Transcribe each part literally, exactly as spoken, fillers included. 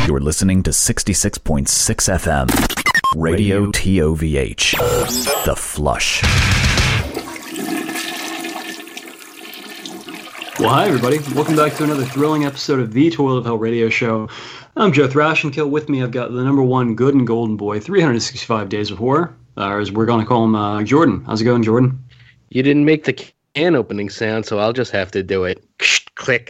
You're listening to sixty-six point six F M, Radio T O V H, The Flush. Well, hi, everybody. Welcome back to another thrilling episode of the Toilet of Hell radio show. I'm Joe Thrashenkill. With me, I've got the number one good and golden boy, three hundred sixty-five Days of Horror, or as we're going to call him, uh, Jordan. How's it going, Jordan? You didn't make the can opening sound, so I'll just have to do it. Click.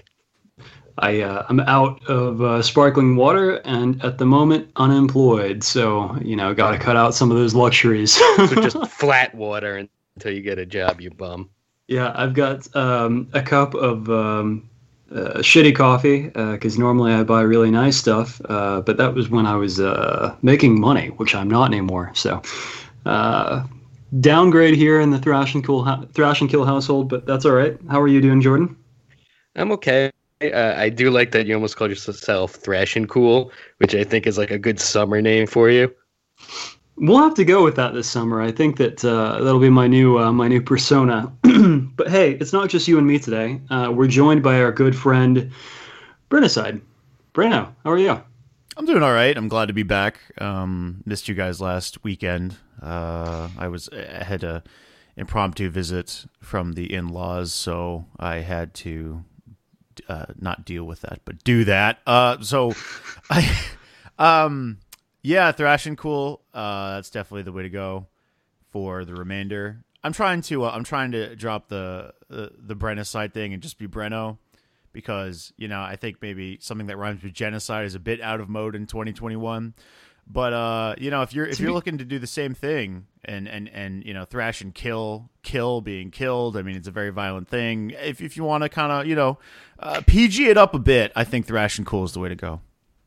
I, uh, I'm out of uh, sparkling water and at the moment unemployed. So, you know, got to cut out some of those luxuries. So just flat water until you get a job, you bum. Yeah, I've got um, a cup of um, uh, shitty coffee because uh, normally I buy really nice stuff. Uh, but that was when I was uh, making money, which I'm not anymore. So uh, downgrade here in the Thrash and, cool ha- Thrash and Kill household, but that's all right. How are you doing, Jordan? I'm okay. Uh, I do like that you almost called yourself Thrash and Cool, which I think is like a good summer name for you. We'll have to go with that this summer. I think that uh, that'll be my new uh, my new persona. But hey, it's not just you and me today. Uh, we're joined by our good friend Brennicide. Breno, how are you? I'm doing all right. I'm glad to be back. Um, missed you guys last weekend. Uh, I was I had a impromptu visit from the in-laws, so I had to. Uh, not deal with that, but do that. Uh, so, I, um, yeah, Thrash and Cool. Uh, that's definitely the way to go for the remainder. I'm trying to, uh, I'm trying to drop the the, the Brennicide thing and just be Breno, because you know I think maybe something that rhymes with genocide is a bit out of mode in twenty twenty-one. But uh, you know, if you're if you're looking to do the same thing and, and, and you know, thrash and kill, kill being killed, I mean, it's a very violent thing. If if you want to kind of you know uh, P G it up a bit, I think Thrash and Cool is the way to go.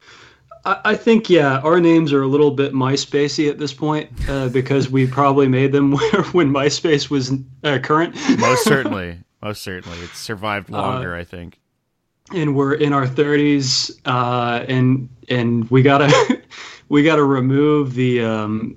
I, I think yeah, our names are a little bit MySpacey at this point uh, because we probably made them when MySpace was uh, current. Most certainly, most certainly, it's survived longer. Uh, I think. And we're in our thirties, uh, and and we gotta. We got to remove the um,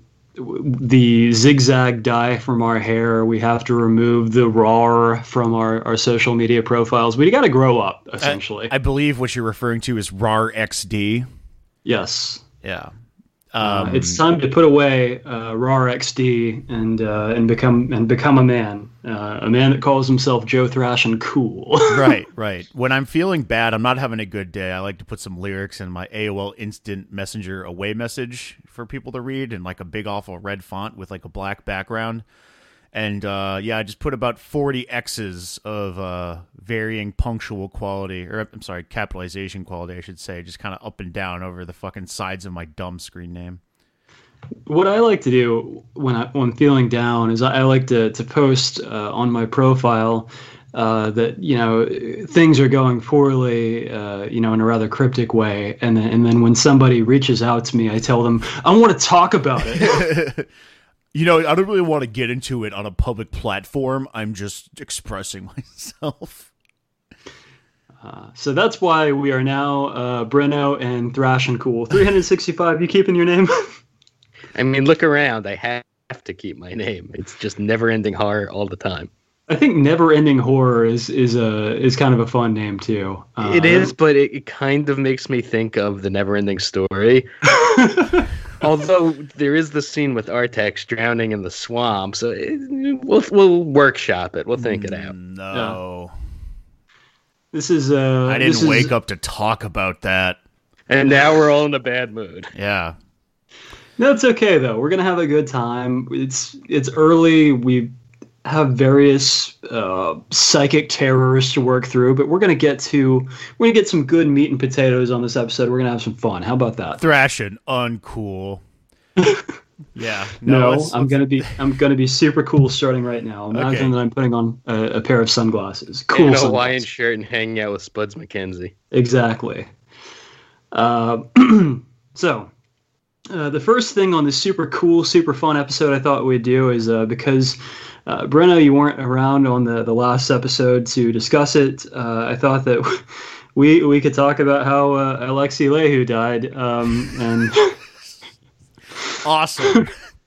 the zigzag dye from our hair. We have to remove the raw from our, our social media profiles. We got to grow up, essentially. I, I believe what you're referring to is R A R X D. Yes. Yeah. Um, uh, um, it's time to put away uh, R A R X D and uh, and become and become a man, uh, a man that calls himself Joe Thrash and Cool. Right, right. When I'm feeling bad, I'm not having a good day, I like to put some lyrics in my A O L Instant Messenger away message for people to read in like a big awful red font with like a black background. And uh, yeah, I just put about forty X's of uh, varying punctual quality, or I'm sorry, capitalization quality, I should say, just kind of up and down over the fucking sides of my dumb screen name. What I like to do when I when I'm feeling down is I, I like to to post uh, on my profile uh, that you know things are going poorly, uh, you know, in a rather cryptic way, and then and then when somebody reaches out to me, I tell them I want to talk about it. You know, I don't really want to get into it on a public platform. I'm just expressing myself. Uh, so that's why we are now uh, Breno and Thrash and Cool. three hundred sixty-five, you keeping your name? I mean, look around. I have to keep my name. It's just never-ending horror all the time. I think Never-Ending Horror is is a is kind of a fun name too. Uh, it is, but it, it kind of makes me think of the Never-Ending Story. Although there is the scene with Artax drowning in the swamp, so it, we'll we'll workshop it. We'll think it out. No, yeah. This is. Uh, I didn't this wake is... up to talk about that. And now we're all in a bad mood. Yeah. No, it's okay though. We're gonna have a good time. It's it's early. We have various uh, psychic terrors to work through, but we're gonna get to we're gonna get some good meat and potatoes on this episode. We're gonna have some fun. How about that? Thrashing uncool. Yeah. No, No, let's, I'm let's... gonna be I'm gonna be super cool starting right now. Imagine Okay. that I'm putting on a, a pair of sunglasses. Cool. And a sunglasses. Hawaiian shirt and hanging out with Spuds McKenzie. Exactly. Uh, so. Uh, the first thing on this super cool, super fun episode I thought we'd do is uh, because uh, Breno, you weren't around on the, the last episode to discuss it. Uh, I thought that we we could talk about how uh, Alexi Lehu died. Um, and awesome.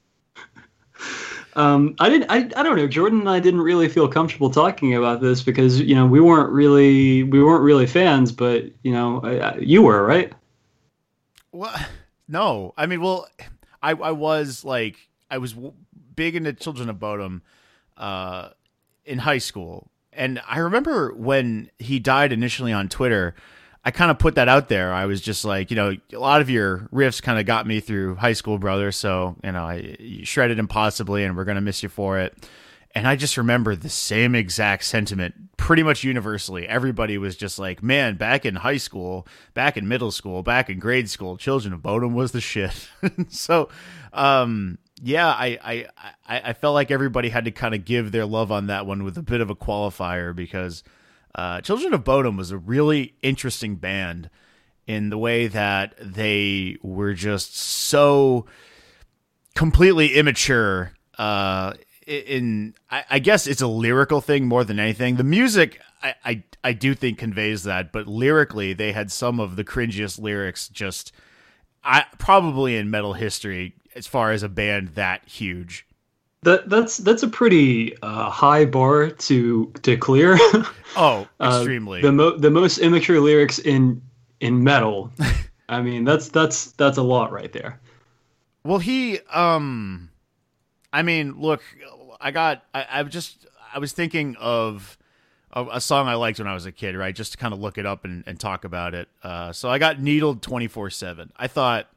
um, I didn't. I, I don't know. Jordan and I didn't really feel comfortable talking about this because you know we weren't really we weren't really fans, but you know I, I, you were, right? Well, no. I mean, well, I I was like I was w- big into Children of Bodom uh, in high school, and I remember when he died initially on Twitter. I kind of put that out there. I was just like, you know, a lot of your riffs kind of got me through high school, brother. So, you know, I you shredded impossibly, and we're gonna miss you for it. And I just remember the same exact sentiment pretty much universally. Everybody was just like, man, back in high school, back in middle school, back in grade school, Children of Bodom was the shit. So, um, yeah, I, I, I, I felt like everybody had to kind of give their love on that one with a bit of a qualifier because uh, Children of Bodom was a really interesting band in the way that they were just so completely immature uh in I, I guess it's a lyrical thing more than anything. The music I, I I do think conveys that, but lyrically they had some of the cringiest lyrics just I probably in metal history as far as a band that huge. That that's that's a pretty uh, high bar to to clear. Oh, extremely. uh, the mo- the most immature lyrics in in metal. I mean, that's that's that's a lot right there. Well, he um I mean, look, I got, I, I just, I was thinking of a, a song I liked when I was a kid, right? Just to kind of look it up and, and talk about it. Uh, so I got Needled twenty-four seven. I thought,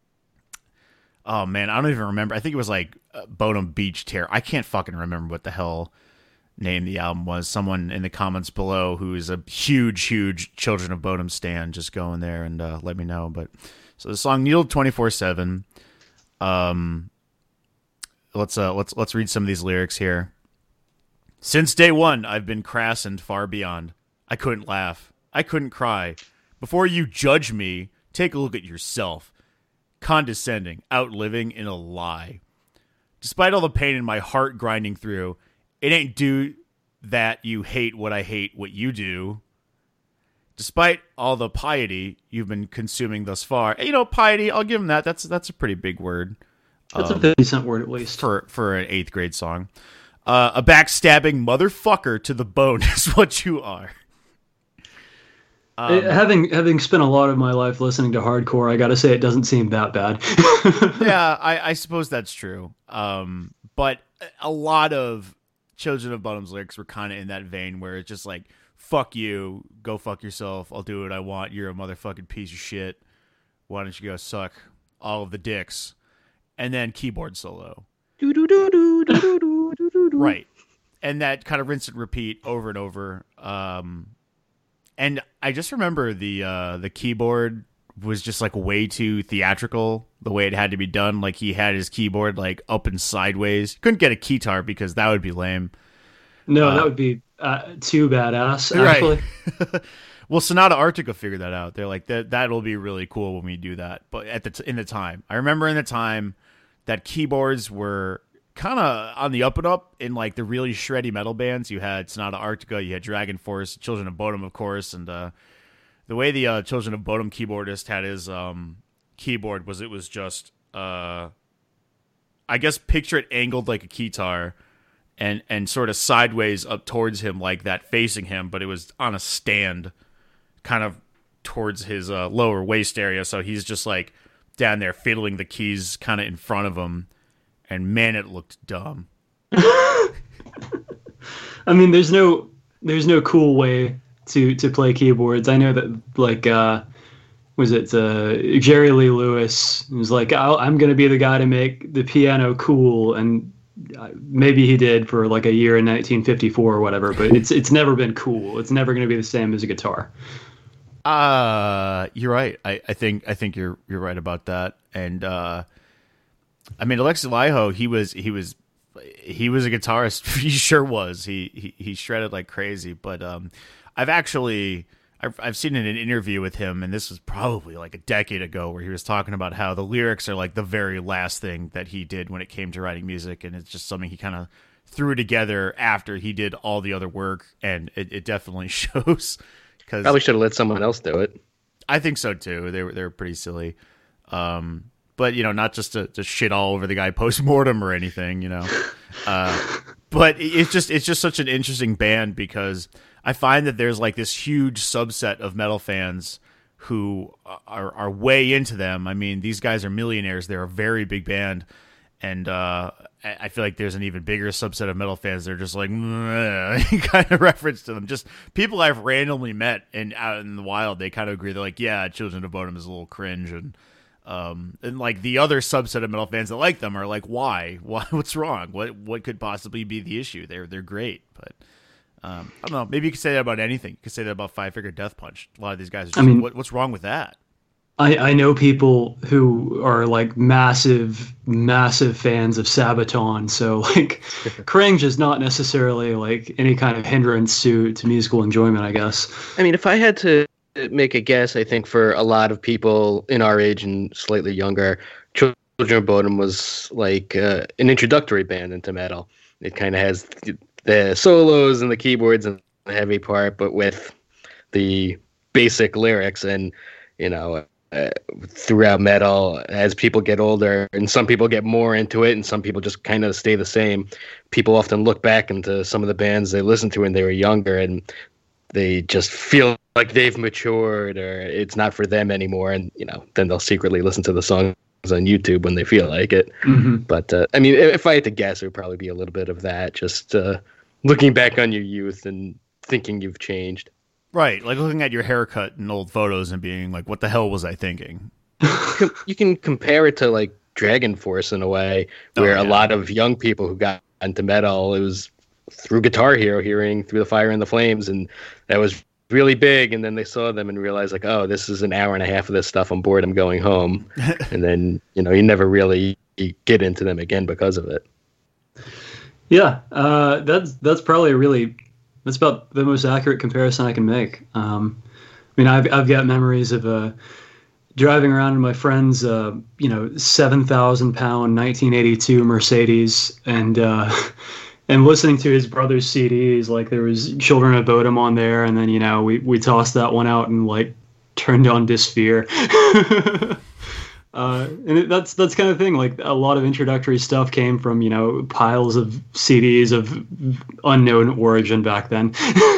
oh man, I don't even remember. I think it was like uh, Bodom Beach Tear. I can't fucking remember what the hell name the album was. Someone in the comments below who is a huge, huge Children of Bodom stan, just go in there and uh, let me know. But so the song Needled twenty-four seven, um, Let's uh let's let's read some of these lyrics here. Since day one, I've been crass and far beyond. I couldn't laugh. I couldn't cry. Before you judge me, take a look at yourself. Condescending, outliving in a lie. Despite all the pain in my heart grinding through, it ain't due that you hate what I hate what you do. Despite all the piety you've been consuming thus far. You know, piety, I'll give him that. That's that's a pretty big word. That's um, a fifty cent word at least. For for an eighth grade song. Uh, a backstabbing motherfucker to the bone is what you are. Um, having having spent a lot of my life listening to hardcore, I gotta say it doesn't seem that bad. yeah, I, I suppose that's true. Um, but a lot of Children of Bodom's lyrics were kind of in that vein where it's just like, fuck you, go fuck yourself, I'll do what I want, you're a motherfucking piece of shit. Why don't you go suck all of the dicks? And then keyboard solo. Right. And that kind of rinse and repeat over and over. Um, and I just remember the uh, the keyboard was just like way too theatrical the way it had to be done. Like he had his keyboard like up and sideways. Couldn't get a keytar because that would be lame. No, uh, that would be uh, too badass, actually. Right. Well, Sonata Arctica figured that out. They're like, that that'll be really cool when we do that. But at the t- in the time, I remember in the time that keyboards were kind of on the up and up in like the really shreddy metal bands. You had Sonata Arctica, you had Dragon Force, Children of Bodom, of course, and uh, the way the uh, Children of Bodom keyboardist had his um, keyboard was it was just, uh, I guess, picture it angled like a keytar, and and sort of sideways up towards him like that, facing him, but it was on a stand, kind of towards his uh, lower waist area. So he's just like down there fiddling the keys kind of in front of him, and man, it looked dumb. I mean, there's no there's no cool way to to play keyboards. I know that like uh, was it uh, Jerry Lee Lewis was like, I'll, I'm going to be the guy to make the piano cool, and maybe he did for like a year in nineteen fifty-four or whatever. But it's it's never been cool. It's never going to be the same as a guitar. Uh, you're right. I, I think I think you're you're right about that. And uh, I mean, Alexi Laiho, he was he was he was a guitarist. He sure was. He he, he shredded like crazy. But um, I've actually I've I've seen in an interview with him, and this was probably like a decade ago, where he was talking about how the lyrics are like the very last thing that he did when it came to writing music, and it's just something he kind of threw together after he did all the other work, and it, it definitely shows. Cause probably should have let someone else do it. I think so too. They were they were pretty silly, um, but you know, not just to, to shit all over the guy post mortem or anything, you know. Uh, but it's just it's just such an interesting band, because I find that there's like this huge subset of metal fans who are are way into them. I mean, these guys are millionaires. They're a very big band, and uh, I feel like there's an even bigger subset of metal fans that are just like kind of reference to them. Just people I've randomly met and out in the wild, they kind of agree. They're like, yeah, Children of Bodom is a little cringe, and um, and like the other subset of metal fans that like them are like, why? Why? What's wrong? What what could possibly be the issue? They're they're great, but. Um, I don't know. Maybe you could say that about anything. You could say that about Five Finger Death Punch. A lot of these guys are just, I mean, what, what's wrong with that? I, I know people who are like massive, massive fans of Sabaton. So like cringe is not necessarily like any kind of hindrance to, to musical enjoyment, I guess. I mean, if I had to make a guess, I think for a lot of people in our age and slightly younger, Children of Bodom was like uh, an introductory band into metal. It kind of has the solos and the keyboards and the heavy part, but with the basic lyrics. And, you know, uh, throughout metal, as people get older, and some people get more into it, and some people just kind of stay the same, people often look back into some of the bands they listened to when they were younger, and they just feel like they've matured, or it's not for them anymore. And, you know, then they'll secretly listen to the songs on YouTube when they feel like it. Mm-hmm. But, uh, I mean, if I had to guess, it would probably be a little bit of that, just uh, looking back on your youth and thinking you've changed. Right, like looking at your haircut and old photos and being like, what the hell was I thinking? You can compare it to, like, Dragon Force in a way, where oh, yeah. a lot of young people who got into metal, it was through Guitar Hero, hearing Through the Fire and the Flames, and that was really big, and then they saw them and realized, like, oh, this is an hour and a half of this stuff, I'm bored, I'm going home. And then, you know, you never really get into them again because of it. Yeah, uh, that's that's probably a really that's about the most accurate comparison I can make. Um, I mean, I've I've got memories of uh, driving around in my friend's uh, you know seven thousand pound nineteen eighty-two Mercedes, and uh, and listening to his brother's C Ds. Like there was Children of Bodom on there, and then you know we we tossed that one out and like turned on Dysphere. Uh, and it, that's that's kind of thing. Like a lot of introductory stuff came from you know piles of C Ds of unknown origin back then.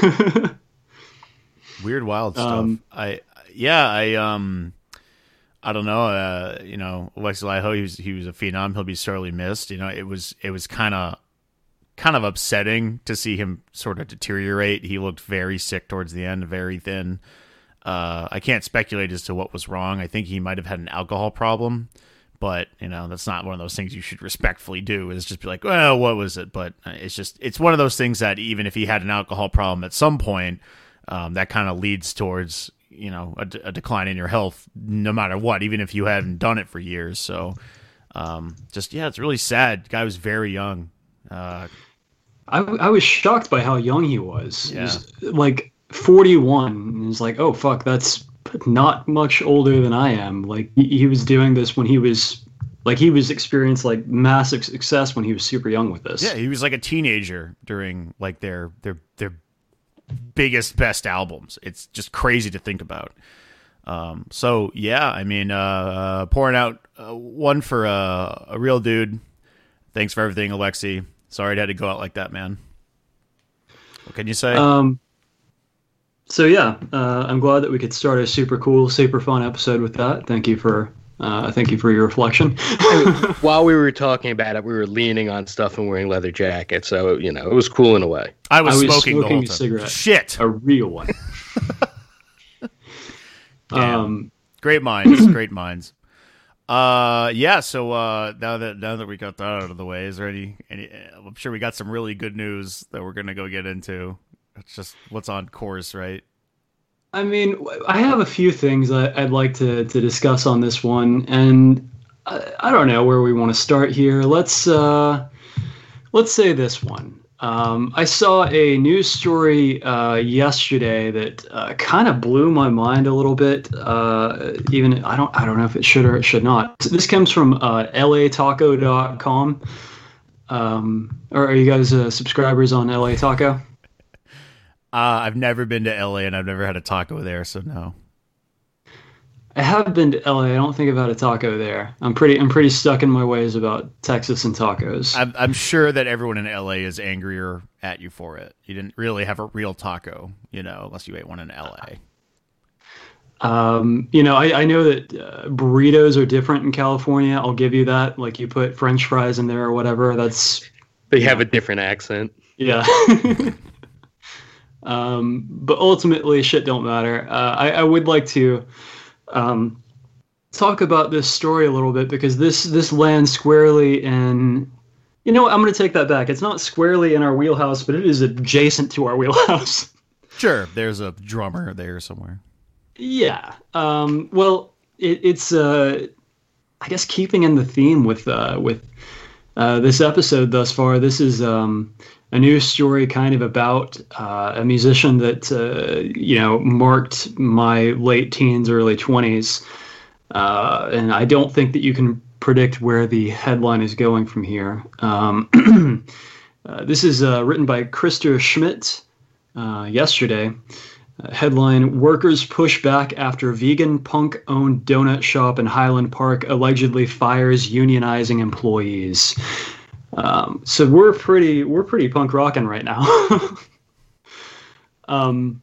Weird, wild stuff. Um, I yeah, I um, I don't know. Uh, you know, Alexi Laiho, he was he was a phenom. He'll be sorely missed. You know, it was it was kind of kind of upsetting to see him sort of deteriorate. He looked very sick towards the end, very thin. Uh, I can't speculate as to what was wrong. I think he might have had an alcohol problem, but you know that's not one of those things you should respectfully do. Is just be like, well, what was it? But it's just it's one of those things that even if he had an alcohol problem at some point, um, that kind of leads towards you know a, a decline in your health, no matter what, even if you hadn't done it for years. So, um, just yeah, it's really sad. The guy was very young. Uh, I I was shocked by how young he was. Yeah. He was like forty-one, and it's like, oh fuck, that's not much older than I am. Like he, he was doing this when he was like he was experienced like massive success when he was super young with this. Yeah, he was like a teenager during like their their their biggest best albums. It's just crazy to think about. Um, so yeah, I mean, uh, uh pouring out uh, one for uh, a real dude. Thanks for everything, Alexi. Sorry it had to go out like that, man. What can you say? Um. So yeah, uh, I'm glad that we could start a super cool, super fun episode with that. Thank you for, uh, thank you for your reflection. I mean, while we were talking about it, we were leaning on stuff and wearing leather jackets, so you know it was cool in a way. I was, I was smoking, smoking the whole a time. cigarette. Shit. A real one. Damn. um, Great minds, great minds. Uh, yeah. So uh, now that now that we got that out of the way, is there any? any I'm sure we got some really good news that we're gonna go get into. It's just what's on course, right? I mean, I have a few things I, I'd like to, to discuss on this one, and I, I don't know where we want to start here. Let's uh, let's say this one. Um, I saw a news story uh, yesterday that uh, kind of blew my mind a little bit. Uh, even I don't I don't know if it should or it should not. This comes from uh, L A taco dot com. Um, or are you guys uh, subscribers on L A Taco? Uh, I've never been to L A and I've never had a taco there, so no. I have been to L A. I don't think I've had a taco there. I'm pretty I'm pretty stuck in my ways about Texas and tacos. I'm, I'm sure that everyone in L A is angrier at you for it. You didn't really have a real taco, you know, unless you ate one in L A. Um, you know, I, I know that uh, burritos are different in California. I'll give you that. Like you put French fries in there or whatever. That's They have a different accent. yeah. um, but ultimately, shit don't matter. Uh, I, I would like to um, talk about this story a little bit because this this lands squarely in. You know what? I'm going to take that back. It's not squarely in our wheelhouse, but it is adjacent to our wheelhouse. Sure, there's a drummer there somewhere. Yeah. Um, well, it, it's, uh, I guess, keeping in the theme with uh, with uh, this episode thus far. This is um, a news story kind of about uh, a musician that, uh, you know, marked my late teens, early twenties. Uh, and I don't think that you can predict where the headline is going from here. Um, uh, this is uh, written by Christer Schmidt uh, yesterday. Uh, headline, Workers push back after vegan punk-owned donut shop in Highland Park allegedly fires unionizing employees. Um, so we're pretty we're pretty punk rocking right now. um,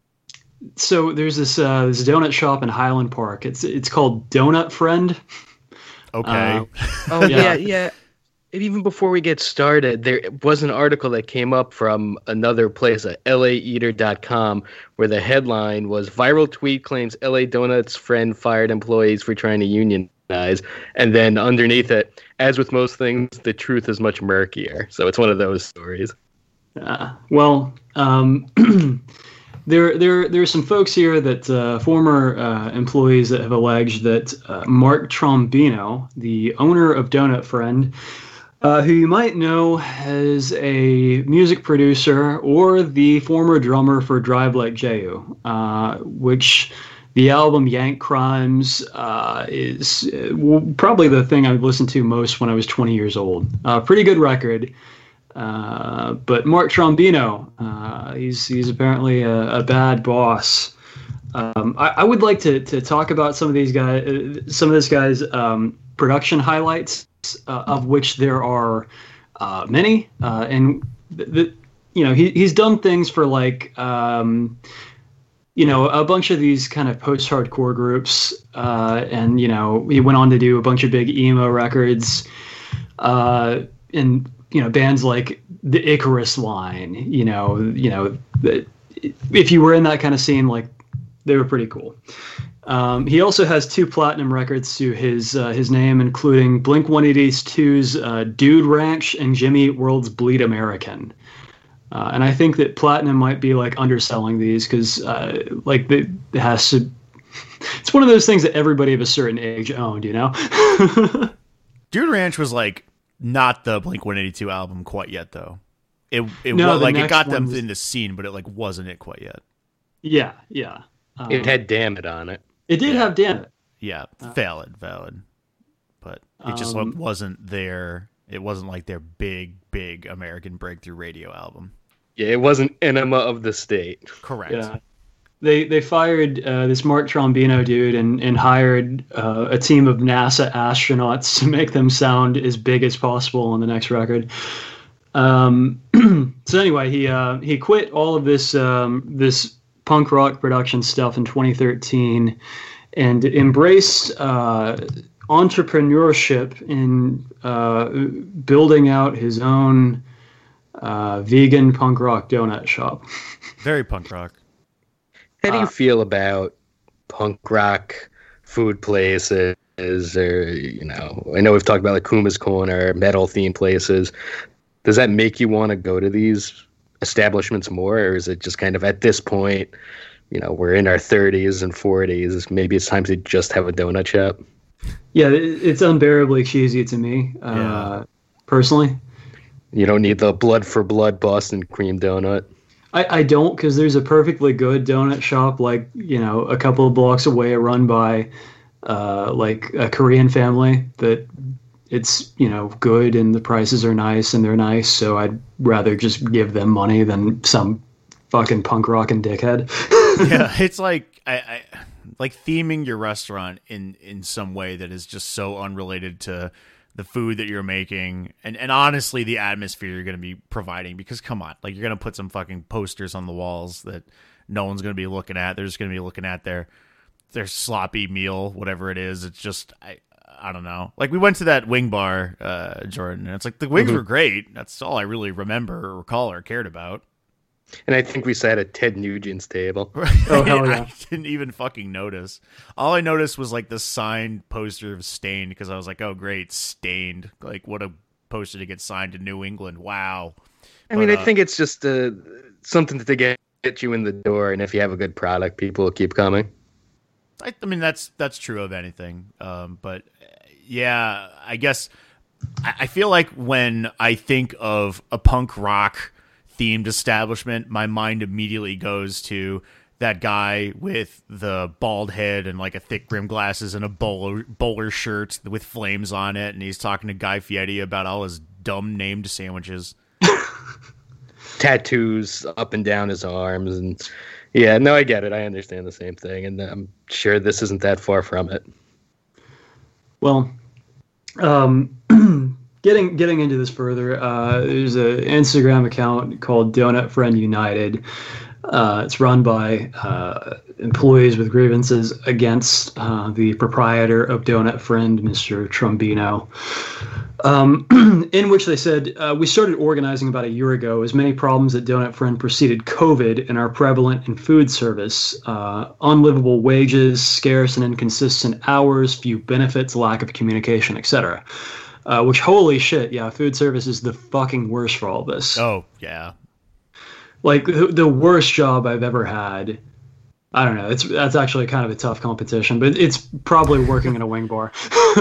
so there's this uh, this donut shop in Highland Park. It's it's called Donut Friend. Okay. Uh, Oh Yeah. yeah, yeah. And even before we get started, there was an article that came up from another place, at L A eater dot com, where the headline was "Viral tweet claims L A Donuts friend fired employees for trying to unionize," and then underneath it, as with most things, the truth is much murkier. So it's one of those stories. Uh, well, um, there, there, there are some folks here that uh, former uh, employees that have alleged that uh, Mark Trombino, the owner of Donut Friend, uh, who you might know as a music producer or the former drummer for Drive Like Jehu, uh, which the album Yank Crimes uh, is uh, probably the thing I listened to most when I was twenty years old. Uh, pretty good record. Uh, but Mark Trombino, uh, he's he's apparently a, a bad boss. Um, I, I would like to, to talk about some of these guys, uh, some of this guy's um, production highlights, uh, of which there are uh, many. Uh, and the, the, you know, he he's done things for like um, you know a bunch of these kind of post-hardcore groups, uh, and you know he went on to do a bunch of big emo records, uh, and. You know, bands like the Icarus line, you know, you know, the, if you were in that kind of scene, like they were pretty cool. Um, he also has two platinum records to his uh, his name, including Blink one eighty-two's uh, Dude Ranch and Jimmy Eat World's Bleed American. Uh, and I think that platinum might be like underselling these because, uh, like, it has to. It's one of those things that everybody of a certain age owned, you know. Dude Ranch was like. Not the Blink one eighty-two album quite yet, though. It it No, was the like it next got one them was- in the scene, but it like wasn't it quite yet. Yeah, yeah. Um, It had "Damn It" on it. it did have Damn It. Yeah, valid, valid. But it just Um, like, wasn't their. It wasn't like their big, big American breakthrough radio album. Yeah, it wasn't Enema of the State. Correct. Yeah. They they fired uh, this Mark Trombino dude and and hired uh, a team of NASA astronauts to make them sound as big as possible on the next record. Um, so anyway, he uh, he quit all of this um, this punk rock production stuff in twenty thirteen and embraced uh, entrepreneurship in uh, building out his own uh, vegan punk rock donut shop. Very punk rock. How do you Uh, feel about punk rock food places, or you know? I know we've talked about like Kuma's Corner, metal themed places. Does that make you want to go to these establishments more, or is it just kind of at this point, you know, we're in our thirties and forties, maybe it's time to just have a donut shop? Yeah, it- it's unbearably cheesy to me, uh, Yeah. personally. You don't need the blood for blood Boston cream donut. I, I don't, because there's a perfectly good donut shop, like, you know, a couple of blocks away, run by, uh, like, a Korean family that it's, you know, good and the prices are nice and they're nice, so I'd rather just give them money than some fucking punk rockin' dickhead. Yeah, it's like I, I like theming your restaurant in in some way that is just so unrelated to the food that you're making and, and honestly the atmosphere you're going to be providing, because come on, like you're going to put some fucking posters on the walls that no one's going to be looking at. They're just going to be looking at their their sloppy meal, whatever it is. It's just I I don't know. Like we went to that wing bar, uh, Jordan, and it's like the wings mm-hmm. were great. That's all I really remember or recall or cared about. And I think we sat at Ted Nugent's table. Oh, hell yeah. I didn't even fucking notice. All I noticed was like the signed poster of Stained because I was like, oh, great, Stained. Like, what a poster to get signed to New England. Wow. I but, mean, I uh, think it's just uh, something to get, get you in the door. And if you have a good product, people will keep coming. I, I mean, that's that's true of anything. Um, but yeah, I guess I, I feel like when I think of a punk rock themed establishment, my mind immediately goes to that guy with the bald head and like a thick rim glasses and a bowler bowler shirt with flames on it, and he's talking to Guy Fieri about all his dumb named sandwiches. Tattoos up and down his arms, and yeah, no, I get it. I understand the same thing, and I'm sure this isn't that far from it. Well, um Getting getting into this further, uh, there's an Instagram account called Donut Friend United. Uh, it's run by uh, employees with grievances against uh, the proprietor of Donut Friend, Mister Trombino, um, in which they said, uh, we started organizing about a year ago as many problems at Donut Friend preceded COVID and are prevalent in food service. Uh, unlivable wages, scarce and inconsistent hours, few benefits, lack of communication, et cetera. Uh, which, holy shit, yeah, food service is the fucking worst for all this. Oh, yeah. Like, the, the worst job I've ever had. I don't know. It's That's actually kind of a tough competition, but it's probably working in a wing bar.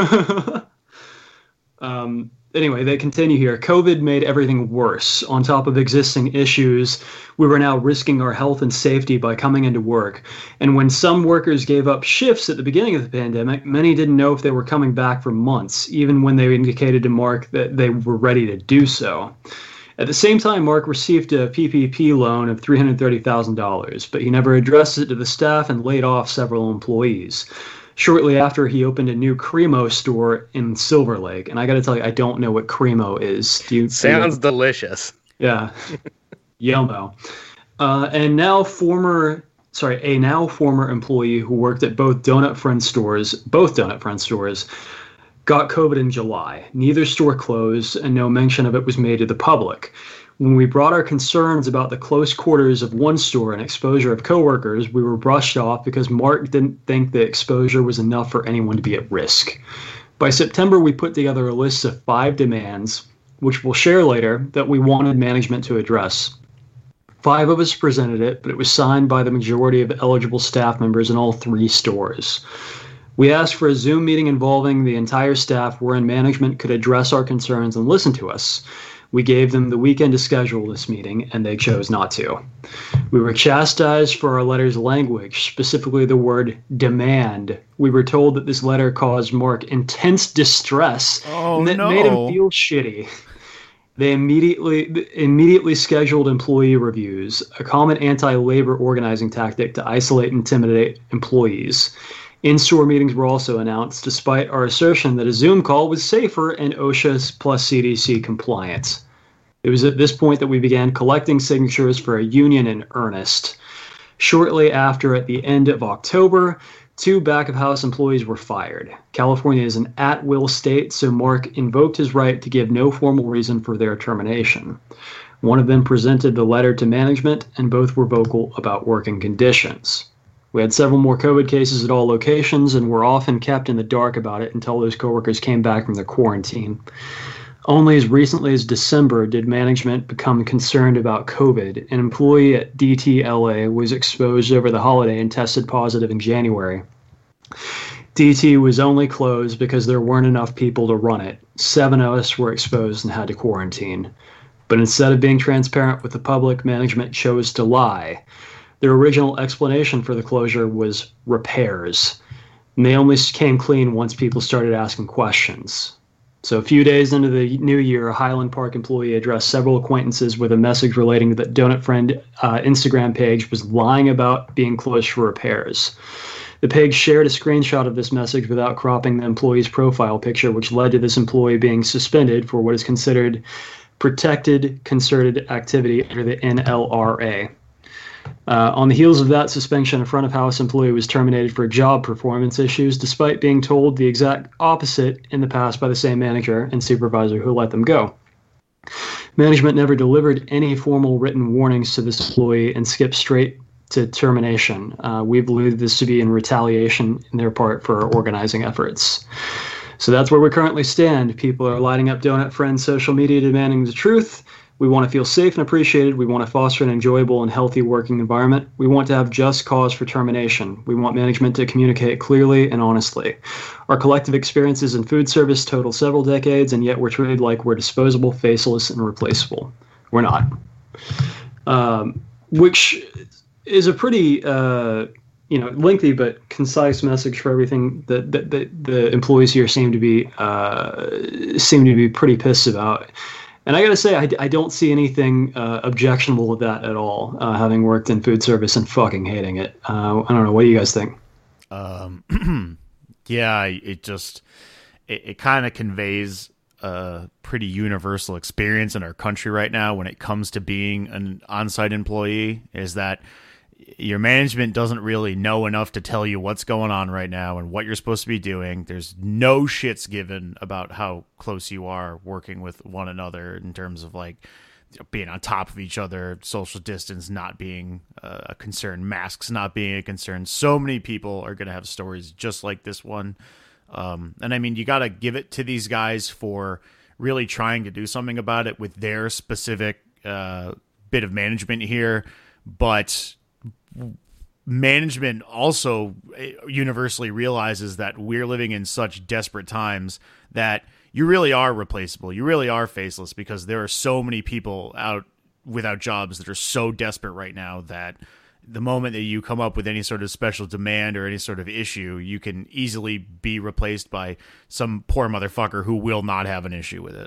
um, anyway, they continue here. COVID made everything worse. On top of existing issues, we were now risking our health and safety by coming into work. And when some workers gave up shifts at the beginning of the pandemic, many didn't know if they were coming back for months, even when they indicated to Mark that they were ready to do so. At the same time, Mark received a P P P loan of three hundred thirty thousand dollars, but he never addressed it to the staff and laid off several employees. Shortly after, he opened a new Cremo store in Silver Lake. And I got to tell you, I don't know what Cremo is. Do you, Sounds do you, delicious. Yeah. Yomo. Uh, and now former, sorry, a now former employee who worked at both Donut Friend stores, both Donut Friend stores, got COVID in July. Neither store closed, and no mention of it was made to the public. When we brought our concerns about the close quarters of one store and exposure of coworkers, we were brushed off because Mark didn't think the exposure was enough for anyone to be at risk. By September, we put together a list of five demands, which we'll share later, that we wanted management to address. Five of us presented it, but it was signed by the majority of eligible staff members in all three stores. We asked for a Zoom meeting involving the entire staff wherein management could address our concerns and listen to us. We gave them the weekend to schedule this meeting, and they chose not to. We were chastised for our letter's language, specifically the word demand. We were told that this letter caused Mark intense distress oh, and that no. made him feel shitty. They immediately immediately scheduled employee reviews, a common anti-labor organizing tactic to isolate and intimidate employees. In-store meetings were also announced, despite our assertion that a Zoom call was safer and OSHA plus C D C compliant. It was at this point that we began collecting signatures for a union in earnest. Shortly after, at the end of October, two back-of-house employees were fired. California is an at-will state, so Mark invoked his right to give no formal reason for their termination. One of them presented the letter to management, and both were vocal about working conditions. We had several more COVID cases at all locations and were often kept in the dark about it until those coworkers came back from their quarantine. Only as recently as December did management become concerned about COVID. An employee at D T L A was exposed over the holiday and tested positive in January. D T was only closed because there weren't enough people to run it. Seven of us were exposed and had to quarantine. But instead of being transparent with the public, management chose to lie. Their original explanation for the closure was repairs. And they only came clean once people started asking questions. So a few days into the new year, a Highland Park employee addressed several acquaintances with a message relating to the Donut Friend uh, Instagram page was lying about being closed for repairs. The page shared a screenshot of this message without cropping the employee's profile picture, which led to this employee being suspended for what is considered protected concerted activity under the N L R A. Uh, on the heels of that suspension, a front of house employee was terminated for job performance issues, despite being told the exact opposite in the past by the same manager and supervisor who let them go. Management never delivered any formal written warnings to this employee and skipped straight to termination. Uh, we believe this to be in retaliation in their part for our organizing efforts. So that's where we currently stand. People are lighting up Donut Friends social media demanding the truth. We want to feel safe and appreciated. We want to foster an enjoyable and healthy working environment. We want to have just cause for termination. We want management to communicate clearly and honestly. Our collective experiences in food service total several decades, and yet we're treated like we're disposable, faceless, and replaceable. We're not. Um, which is a pretty uh, you know, lengthy but concise message for everything that, that, that the employees here seem to be uh, seem to be pretty pissed about. And I got to say, I, I don't see anything uh, objectionable with that at all, uh, having worked in food service and fucking hating it. Uh, I don't know. What do you guys think? Um, yeah, it just, it, it kind of conveys a pretty universal experience in our country right now when it comes to being an on-site employee, is that your management doesn't really know enough to tell you what's going on right now and what you're supposed to be doing. There's no shits given about how close you are working with one another in terms of like being on top of each other, social distance not being a concern, masks not being a concern. So many people are going to have stories just like this one. Um, and I mean, you got to give it to these guys for really trying to do something about it with their specific uh, bit of management here. But management also universally realizes that we're living in such desperate times that you really are replaceable. You really are faceless, because there are so many people out without jobs that are so desperate right now that the moment that you come up with any sort of special demand or any sort of issue, you can easily be replaced by some poor motherfucker who will not have an issue with it.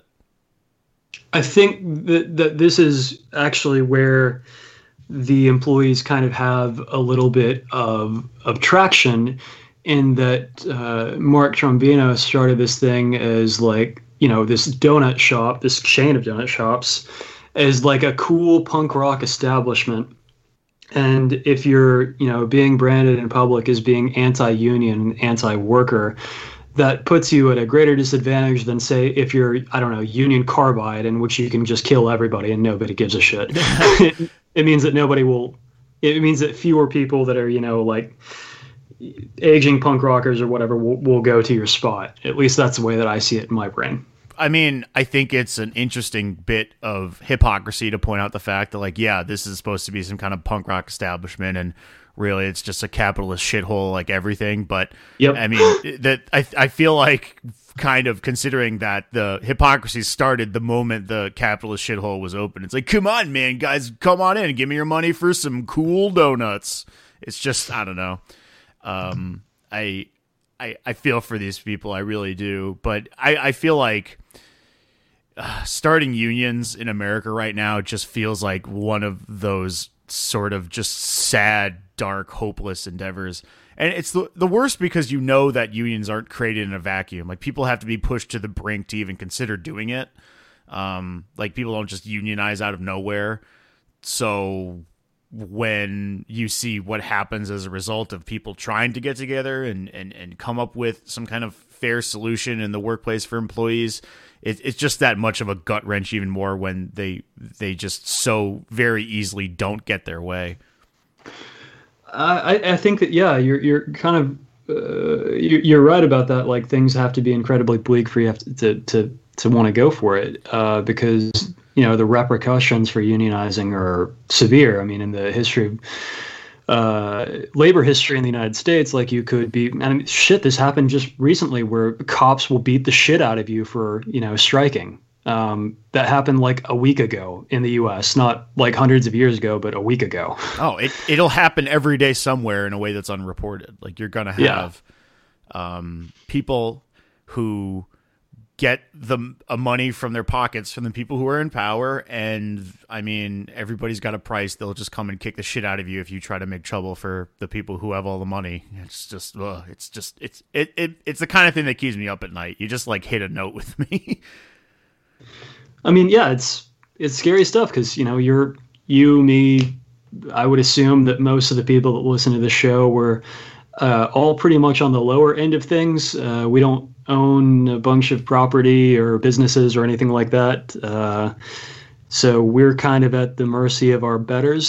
I think that, that this is actually where the employees kind of have a little bit of, of traction, in that uh, Mark Trombino started this thing as like, you know, this donut shop, this chain of donut shops, as like a cool punk rock establishment. And if you're, you know, being branded in public as being anti-union, anti-worker, that puts you at a greater disadvantage than, say, if you're, I don't know, Union Carbide, in which you can just kill everybody and nobody gives a shit. it, it means that nobody will, it means that fewer people that are, you know, like aging punk rockers or whatever will, will go to your spot. At least that's the way that I see it in my brain. I mean, I think it's an interesting bit of hypocrisy to point out the fact that, like, yeah, this is supposed to be some kind of punk rock establishment, and really it's just a capitalist shithole like everything. But yep. I mean, that I I feel like, kind of considering that the hypocrisy started the moment the capitalist shithole was open. It's like, come on, man, guys, come on in, give me your money for some cool donuts. It's just, I don't know. Um, I, I, I feel for these people. I really do. But I, I feel like uh, starting unions in America right now just feels like one of those sort of just sad, dark, hopeless endeavors. And it's the, the worst because you know that unions aren't created in a vacuum. Like, people have to be pushed to the brink to even consider doing it. Um, like, people don't just unionize out of nowhere. So when you see what happens as a result of people trying to get together and, and, and come up with some kind of fair solution in the workplace for employees, it, it's just that much of a gut wrench, even more when they they just so very easily don't get their way. I, I think that, yeah, you're you're kind of uh, you're, you're right about that. Like, things have to be incredibly bleak for you have to to to, to want to go for it, uh, because, you know, the repercussions for unionizing are severe. I mean, in the history of uh, labor history in the United States, like, you could be, I mean, shit, this happened just recently where cops will beat the shit out of you for, you know, striking. Um, that happened like a week ago in the U S, not like hundreds of years ago, but a week ago. Oh, it, it'll happen every day somewhere in a way that's unreported. Like, you're going to have yeah. um, people who get the uh, money from their pockets from the people who are in power. And I mean, everybody's got a price. They'll just come and kick the shit out of you if you try to make trouble for the people who have all the money. It's just, ugh, it's just, it's, it, it, it's the kind of thing that keeps me up at night. You just like hit a note with me. I mean, yeah, it's, it's scary stuff. 'Cause, you know, you're, you, me, I would assume that most of the people that listen to the show were uh, all pretty much on the lower end of things. Uh, we don't own a bunch of property or businesses or anything like that. Uh, so we're kind of at the mercy of our betters.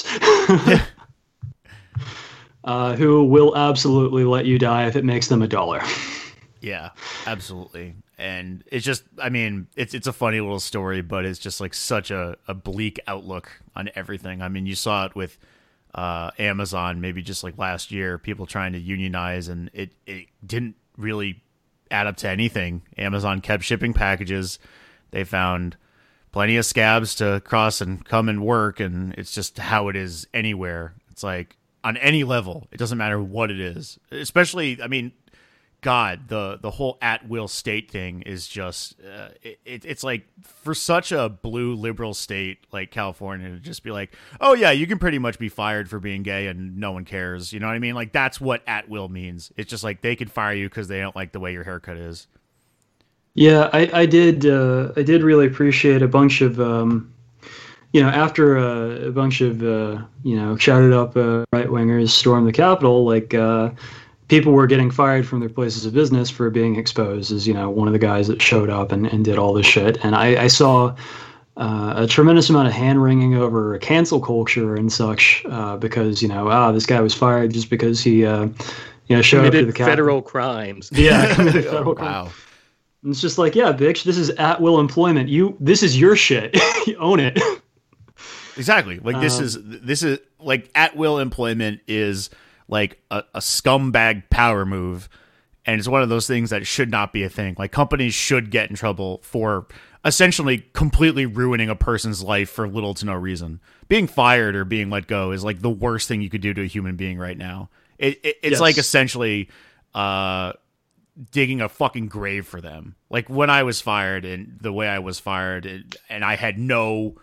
Uh, who will absolutely let you die if it makes them a dollar. Yeah, absolutely. And it's just, I mean, it's it's a funny little story, but it's just like such a, a bleak outlook on everything. I mean, you saw it with uh, Amazon, maybe just like last year, people trying to unionize, and it, it didn't really add up to anything. Amazon kept shipping packages. They found plenty of scabs to cross and come and work, and it's just how it is anywhere. It's like, on any level, it doesn't matter what it is. Especially, I mean, God, the the whole at-will state thing is just, uh, it, it, it's like, for such a blue liberal state like California to just be like, oh yeah, you can pretty much be fired for being gay and no one cares. You know what I mean? Like, that's what at-will means. It's just like, they can fire you because they don't like the way your haircut is. Yeah, I, I did, uh, I did really appreciate a bunch of, um, you know, after uh, a bunch of, uh, you know, shouted up uh, right-wingers stormed the Capitol, like, uh, people were getting fired from their places of business for being exposed as, you know, one of the guys that showed up and, and did all this shit. And I, I saw uh, a tremendous amount of hand-wringing over cancel culture and such uh, because, you know, ah, this guy was fired just because he, uh, you know, showed committed up to the Capitol. federal crimes. Yeah, committed federal Oh, crimes. wow. And it's just like, yeah, bitch, this is at-will employment. You, this is your shit. You own it. Exactly. Like, this Um, is this is like at-will employment is like a, a scumbag power move, and it's one of those things that should not be a thing. Like, companies should get in trouble for essentially completely ruining a person's life for little to no reason. Being fired or being let go is like the worst thing you could do to a human being right now. It, it it's Yes. like essentially uh, digging a fucking grave for them. Like, when I was fired and the way I was fired, and, and I had no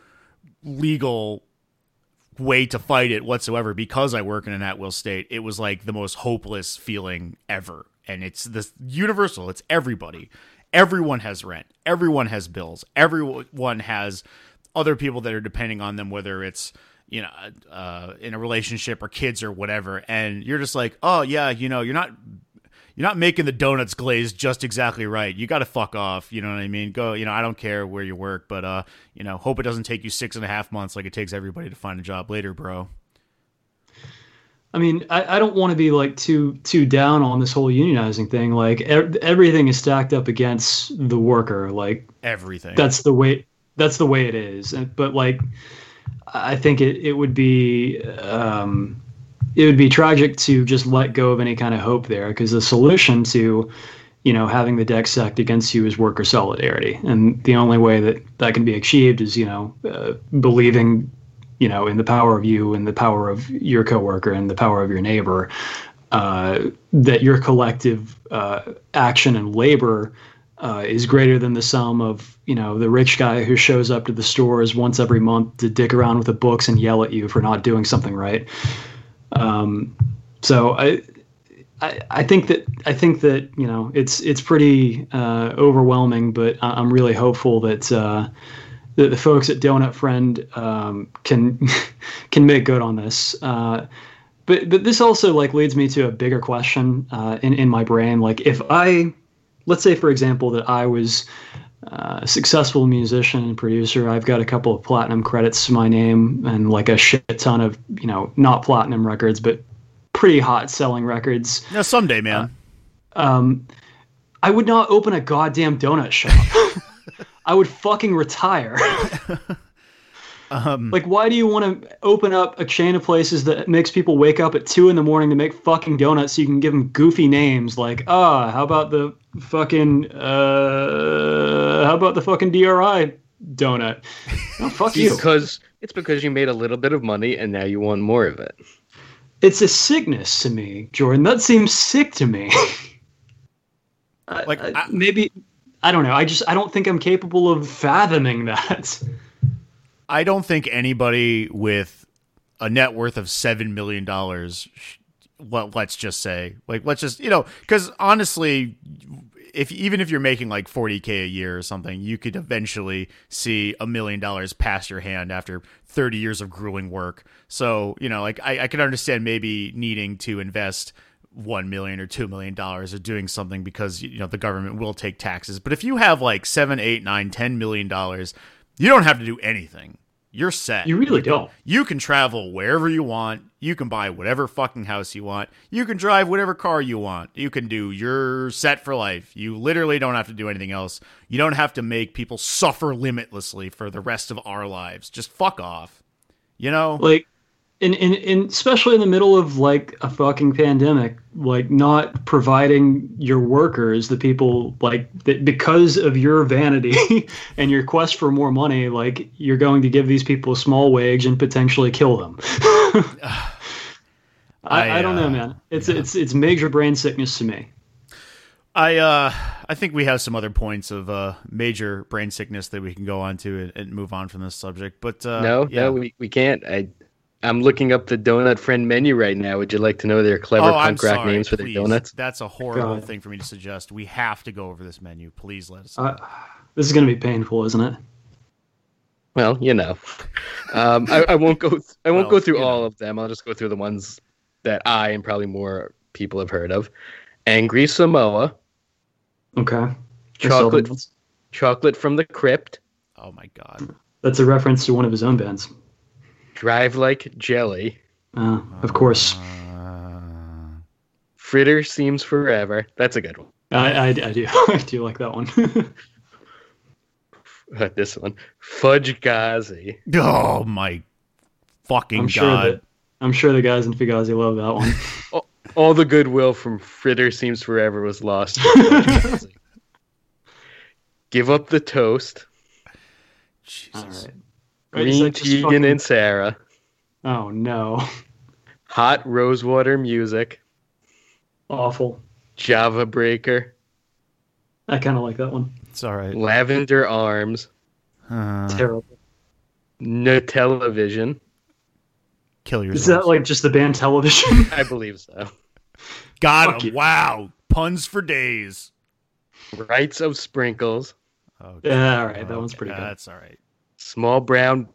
legal way to fight it whatsoever because I work in an at-will state, it was like the most hopeless feeling ever. And it's this universal. It's everybody. Everyone has rent. Everyone has bills. Everyone has other people that are depending on them, whether it's, you know, uh, in a relationship or kids or whatever. And you're just like, oh yeah, you know, you're not You're not making the donuts glaze just exactly right. You got to fuck off. You know what I mean? Go, you know, I don't care where you work, but, uh, you know, hope it doesn't take you six and a half months like it takes everybody to find a job later, bro. I mean, I, I don't want to be like too too down on this whole unionizing thing. Like e- everything is stacked up against the worker. Like Everything. that's the way that's the way it is. And, but like, I think it, it would be, um, it would be tragic to just let go of any kind of hope there, because the solution to, you know, having the deck stacked against you is worker solidarity. And the only way that that can be achieved is, you know, uh, believing, you know, in the power of you and the power of your coworker and the power of your neighbor, uh, that your collective uh, action and labor uh, is greater than the sum of, you know, the rich guy who shows up to the stores once every month to dick around with the books and yell at you for not doing something right. Um, so I, I, I think that I think that you know it's it's pretty uh, overwhelming, but I'm really hopeful that uh, that the folks at Donut Friend um, can can make good on this. Uh, but but this also like leads me to a bigger question uh, in in my brain. Like, if I, let's say for example that I was uh, a successful musician and producer, I've got a couple of platinum credits to my name and like a shit ton of, you know, not platinum records, but pretty hot selling records. Yeah, someday, man. Uh, um, I would not open a goddamn donut shop. I would fucking retire. um, Like, why do you want to open up a chain of places that makes people wake up at two in the morning to make fucking donuts so you can give them goofy names like, ah, how about the fucking, uh, how about the fucking D R I donut? Oh, fuck you. Because it's because you made a little bit of money and now you want more of it. It's a sickness to me, Jordan. That seems sick to me. Like, I, I, I- maybe, I don't know. I just, I don't think I'm capable of fathoming that. I don't think anybody with a net worth of seven million dollars, well, let's just say, like, let's just, you know, because honestly, if even if you're making like forty K a year or something, you could eventually see a million dollars pass your hand after thirty years of grueling work. So, you know, like I, I can understand maybe needing to invest one million or two million dollars or doing something because, you know, the government will take taxes. But if you have like seven, eight, nine, ten million dollars, you don't have to do anything. You're set. You really don't. You can travel wherever you want. You can buy whatever fucking house you want. You can drive whatever car you want. You can do, you're set for life. You literally don't have to do anything else. You don't have to make people suffer limitlessly for the rest of our lives. Just fuck off. You know? Like, in, in, in especially in the middle of like a fucking pandemic, like not providing your workers, the people like that because of your vanity and your quest for more money, like you're going to give these people a small wage and potentially kill them. I, I, I don't know, man. It's yeah. it's it's major brain sickness to me. I uh I think we have some other points of uh major brain sickness that we can go on to and, and move on from this subject. But uh, no, yeah. no, we we can't. I. I'm looking up the Donut Friend menu right now. Would you like to know their clever oh, punk I'm rock sorry, names for please. their donuts? That's a horrible God. thing for me to suggest. We have to go over this menu. Please let us know. Uh, this is going to be painful, isn't it? Well, you know, um, I, I won't go. I won't Well, go through you all know. of them. I'll just go through the ones that I and probably more people have heard of. Angry Samoa, Okay. chocolate, chocolate from the Crypt, Oh my god. That's a reference to one of his own bands. Drive Like Jelly, Uh, of course. Uh, Fritter Seems Forever. That's a good one. I, I, I do. I do like that one. Uh, this one, Fudge Gazi. oh my fucking I'm sure god. that I'm sure the guys in Fugazi love that one. all, all the goodwill from Fritter Seems Forever was lost. Give Up the Toast. Jesus. All right. Green It's like just Tegan fucking- and Sarah. Oh no. Hot Rosewater Music. Awful. Java Breaker. I kind of like that one. It's all right. Lavender Arms. Uh, Terrible. Nutelevision. kill yourself. Is that like just the band Television? I believe so. Got Fuck him. you. Wow. Puns for days. Rights of Sprinkles. Oh, Yeah, all right. That one's okay, pretty good. That's all right. Small Brown.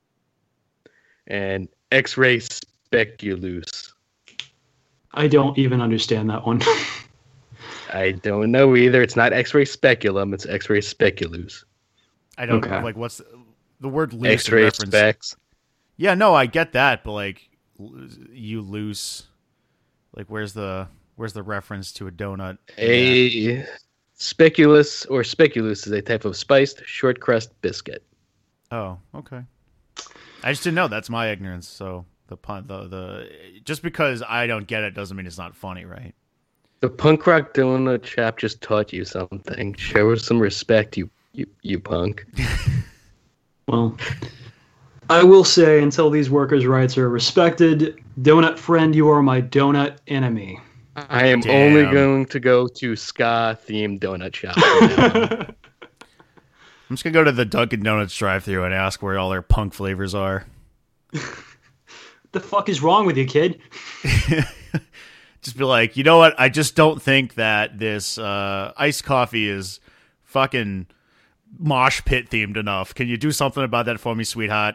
And X-Ray Speculous. I don't even understand that one. I don't know either. It's not X-Ray Speculum. It's X-Ray Speculous. I don't Okay. like what's the, the word loose in X-Ray reference. Specs. Yeah, no, I get that, but like l- you loose. Like where's the where's the reference to a donut? A speculous or speculous is a type of spiced short crust biscuit. Oh, okay. I just didn't know. That's my ignorance. So the pun, the the just because I don't get it doesn't mean it's not funny, right? The punk rock donut chap just taught you something. Show us some respect, you you, you punk. Well, I will say until these workers' rights are respected, Donut Friend, you are my donut enemy. I am Damn. only going to go to ska themed donut shop. from now on. I'm just gonna go to the Dunkin' Donuts drive-thru and ask where all their punk flavors are. The fuck is wrong with you, kid? Just be like, you know what? I just don't think that this uh, iced coffee is fucking mosh pit themed enough. Can you do something about that for me, sweetheart?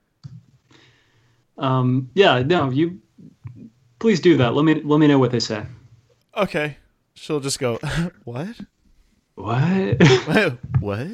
Um, yeah, no, you please do that. Let me let me know what they say. Okay. She'll just go, what? What? What? What?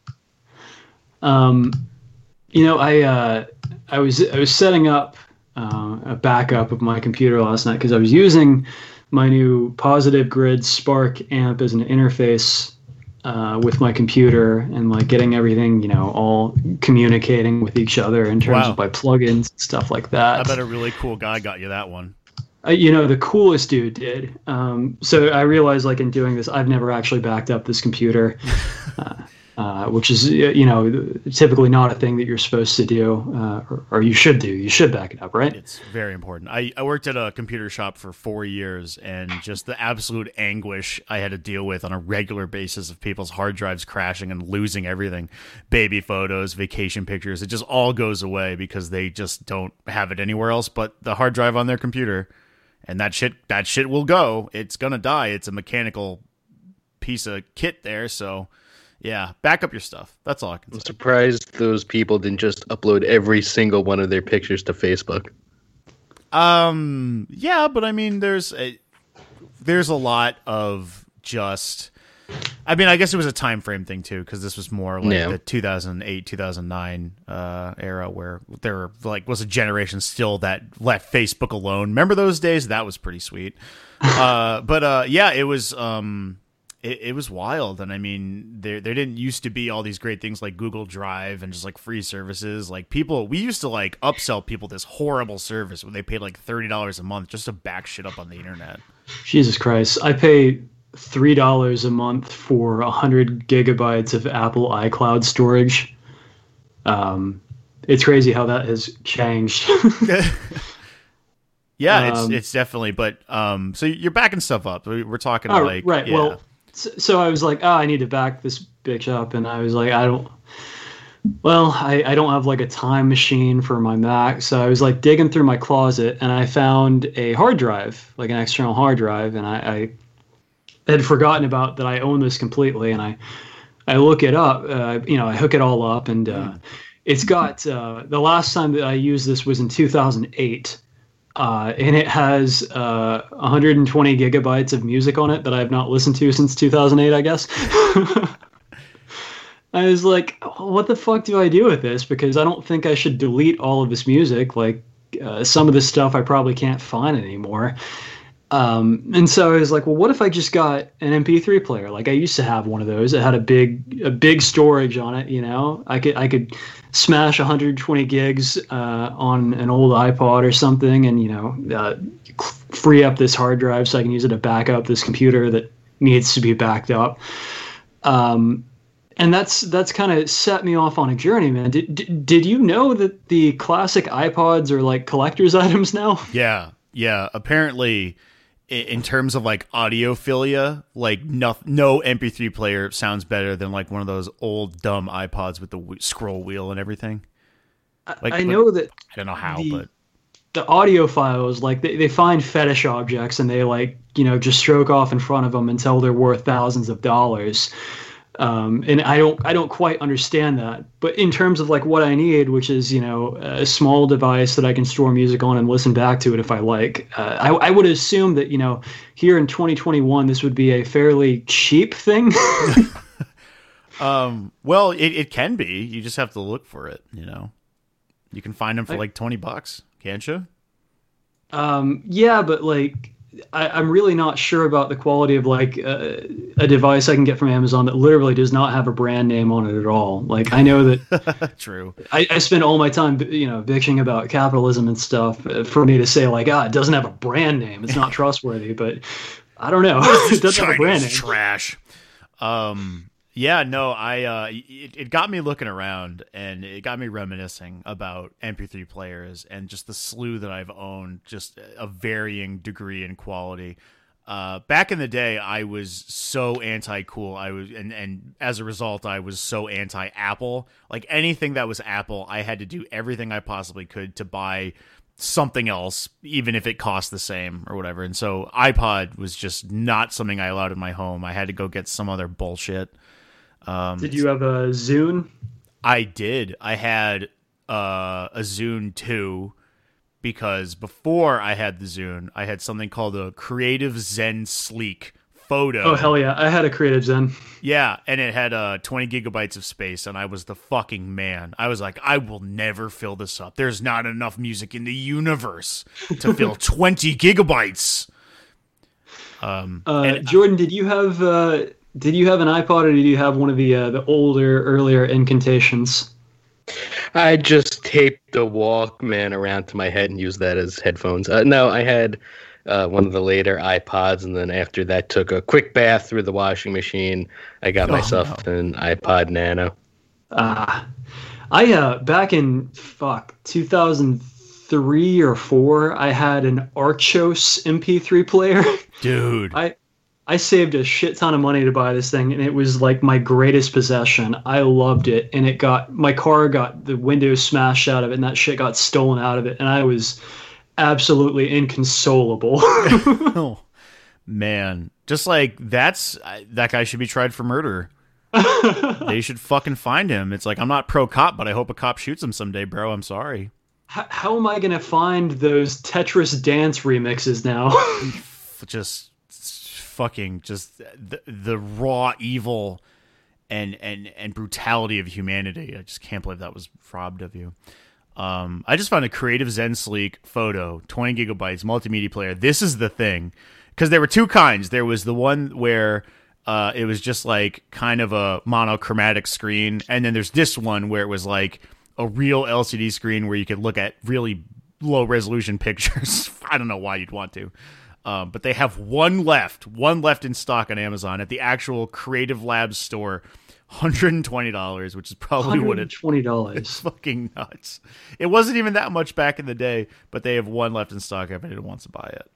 Um, you know, I uh, I was I was setting up uh, a backup of my computer last night because I was using my new Positive Grid Spark amp as an interface uh, with my computer and like getting everything, you know, all communicating with each other in terms Wow. of my plugins and stuff like that. I bet a really cool guy got you that one. Uh, you know, the coolest dude did. Um, so I realized, like, in doing this, I've never actually backed up this computer, uh, uh, which is, you know, typically not a thing that you're supposed to do, uh, or, or you should do. You should back it up, right? It's very important. I, I worked at a computer shop for four years, and just the absolute anguish I had to deal with on a regular basis of people's hard drives crashing and losing everything. Baby photos, vacation pictures, it just all goes away because they just don't have it anywhere else but the hard drive on their computer. And that shit, that shit will go. It's gonna die. It's a mechanical, piece of kit there. So, yeah, back up your stuff. That's all I can I'm say. surprised those people didn't just upload every single one of their pictures to Facebook. Um, yeah, but I mean, there's a, there's a lot of just, I mean, I guess it was a time frame thing too, because this was more like Yeah. the two thousand eight, two thousand nine uh, era where there like was a generation still that let Facebook alone. Remember those days? That was pretty sweet. uh, but uh, yeah, it was um, it, it was wild, and I mean, there there didn't used to be all these great things like Google Drive and just like free services. Like people, we used to like upsell people this horrible service when they paid like thirty dollars a month just to back shit up on the internet. Jesus Christ. I pay three dollars a month for one hundred gigabytes of Apple iCloud storage. Um, it's crazy how that has changed. Yeah, it's Um, it's definitely, but um, so you're backing stuff up. We- We're talking Oh, like right. yeah. Well, so, so I was like, oh, I need to back this bitch up, and I was like, I don't. Well, I, I don't have like a time machine for my Mac, so I was like digging through my closet, and I found a hard drive, like an external hard drive, and I, I had forgotten about that. I own this completely, and I I look it up. Uh, you know, I hook it all up, and uh, it's got uh, the last time that I used this was in two thousand eight. Uh, and it has uh, one hundred twenty gigabytes of music on it that I have not listened to since two thousand eight, I guess. I was like, oh, what the fuck do I do with this? Because I don't think I should delete all of this music. Like, uh, some of this stuff I probably can't find anymore. Um, and so I was like, well, what if I just got an M P three player? Like I used to have one of those. It had a big, a big storage on it. You know, I could, I could smash one hundred twenty gigs uh, on an old iPod or something, and you know, uh, free up this hard drive so I can use it to back up this computer that needs to be backed up. Um, and that's that's kind of set me off on a journey, man. Did, did did you know that the classic iPods are like collector's items now? Yeah, yeah. Apparently, i- in terms of like audiophilia, like no, no M P three player sounds better than like one of those old dumb iPods with the w- scroll wheel and everything. Like, I but- know that I don't know how, the- but the audiophiles, like they, they find fetish objects and they like, you know, just stroke off in front of them until they're worth thousands of dollars. Um, and I don't, I don't quite understand that. But in terms of like what I need, which is, you know, a small device that I can store music on and listen back to it if I like, uh, I, I would assume that, you know, here in twenty twenty-one, this would be a fairly cheap thing. um, well, it, it can be. You just have to look for it. You know, you can find them for I- like twenty bucks, can't you? Um, yeah, but like, I, I'm really not sure about the quality of like uh, a device I can get from Amazon that literally does not have a brand name on it at all. Like, I know that True. I, I spend all my time, you know, bitching about capitalism and stuff. uh, For me to say like, ah, it doesn't have a brand name, it's not trustworthy. But I don't know, it doesn't have a brand Chinese name. trash. Um, yeah, no, I uh, it, it got me looking around, and it got me reminiscing about M P three players and just the slew that I've owned, just a varying degree in quality. Uh, back in the day, I was so anti-cool. I was, and and as a result, I was so anti-Apple. Like anything that was Apple, I had to do everything I possibly could to buy something else, even if it cost the same or whatever. And so iPod was just not something I allowed in my home. I had to go get some other bullshit. Um, Did you have a Zune? I did. I had uh, a Zune two because before I had the Zune, I had something called a Creative Zen Sleek Photo. Oh hell yeah, I had a Creative Zen. Yeah, and it had uh, twenty gigabytes of space, and I was the fucking man. I was like, I will never fill this up. There's not enough music in the universe to fill twenty gigabytes. Um, Uh, and Jordan, did you have uh, did you have an iPod or did you have one of the uh, the older, earlier incantations? I just taped a Walkman around to my head and used that as headphones. Uh, no, I had uh, one of the later iPods, and then after that, took a quick bath through the washing machine. I got Oh, myself an iPod Nano. Uh, I uh, back in fuck two thousand three or four, I had an Archos M P three player. dude, I I saved a shit ton of money to buy this thing, and it was like my greatest possession. I loved it, and it got my car got the windows smashed out of it, and that shit got stolen out of it, and I was absolutely inconsolable. oh, man, Just like that's that guy should be tried for murder. They should fucking find him. It's like, I'm not pro cop, but I hope a cop shoots him someday, bro. I'm sorry. How, how am I gonna find those Tetris dance remixes now? Just fucking just the, the raw evil and and and brutality of humanity. I just can't believe that was robbed of you. Um, I just found a Creative Zen Sleek photo, twenty gigabytes, multimedia player. This is the thing, because there were two kinds. There was the one where uh, it was just like kind of a monochromatic screen, and then there's this one where it was like a real L C D screen where you could look at really low resolution pictures. I don't know why you'd want to. Um, but they have one left, one left in stock on Amazon at the actual Creative Labs store, one hundred twenty dollars, which is probably what it, one hundred twenty dollars. It's fucking nuts. It wasn't even that much back in the day, but they have one left in stock if anyone wants to buy it.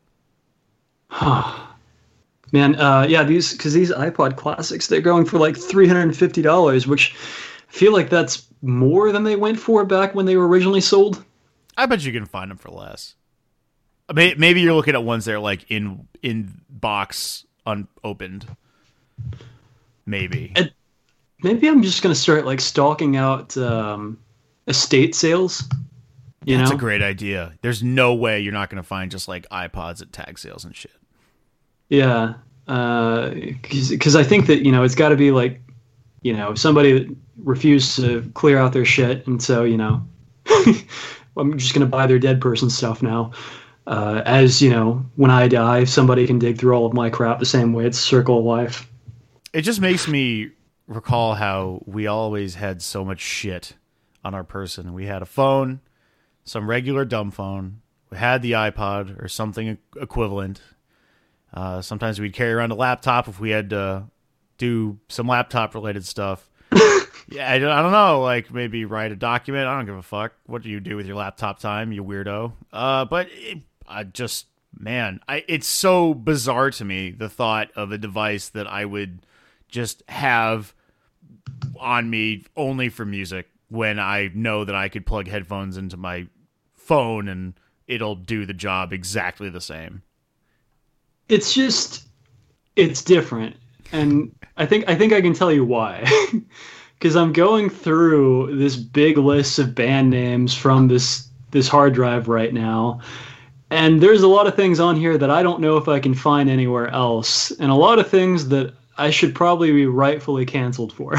Man, uh, yeah, these because these iPod Classics, they're going for like three hundred fifty dollars, which I feel like that's more than they went for back when they were originally sold. I bet you can find them for less. Maybe you're looking at ones that are like in in box unopened. Maybe. And maybe I'm just gonna start like stalking out um, estate sales. You That's know? a great idea. There's no way you're not gonna find just like iPods at tag sales and shit. Yeah, because uh, I think that you know it's got to be like you know somebody that refused to clear out their shit, and so you know I'm just gonna buy their dead person stuff now. Uh, as you know, when I die, somebody can dig through all of my crap the same way. It's a circle of life. It just makes me recall how we always had so much shit on our person. We had a phone, some regular dumb phone. We had the iPod or something equivalent. Uh, sometimes we'd carry around a laptop if we had to do some laptop-related stuff. Yeah, I don't, I don't know, like maybe write a document. I don't give a fuck. What do you do with your laptop time, you weirdo? Uh, but it, I just, man, I, it's so bizarre to me, the thought of a device that I would just have on me only for music when I know that I could plug headphones into my phone and it'll do the job exactly the same. It's just, it's different. And I think I think I can tell you why. Because I'm going through this big list of band names from this this hard drive right now. And there's a lot of things on here that I don't know if I can find anywhere else. And a lot of things that I should probably be rightfully canceled for.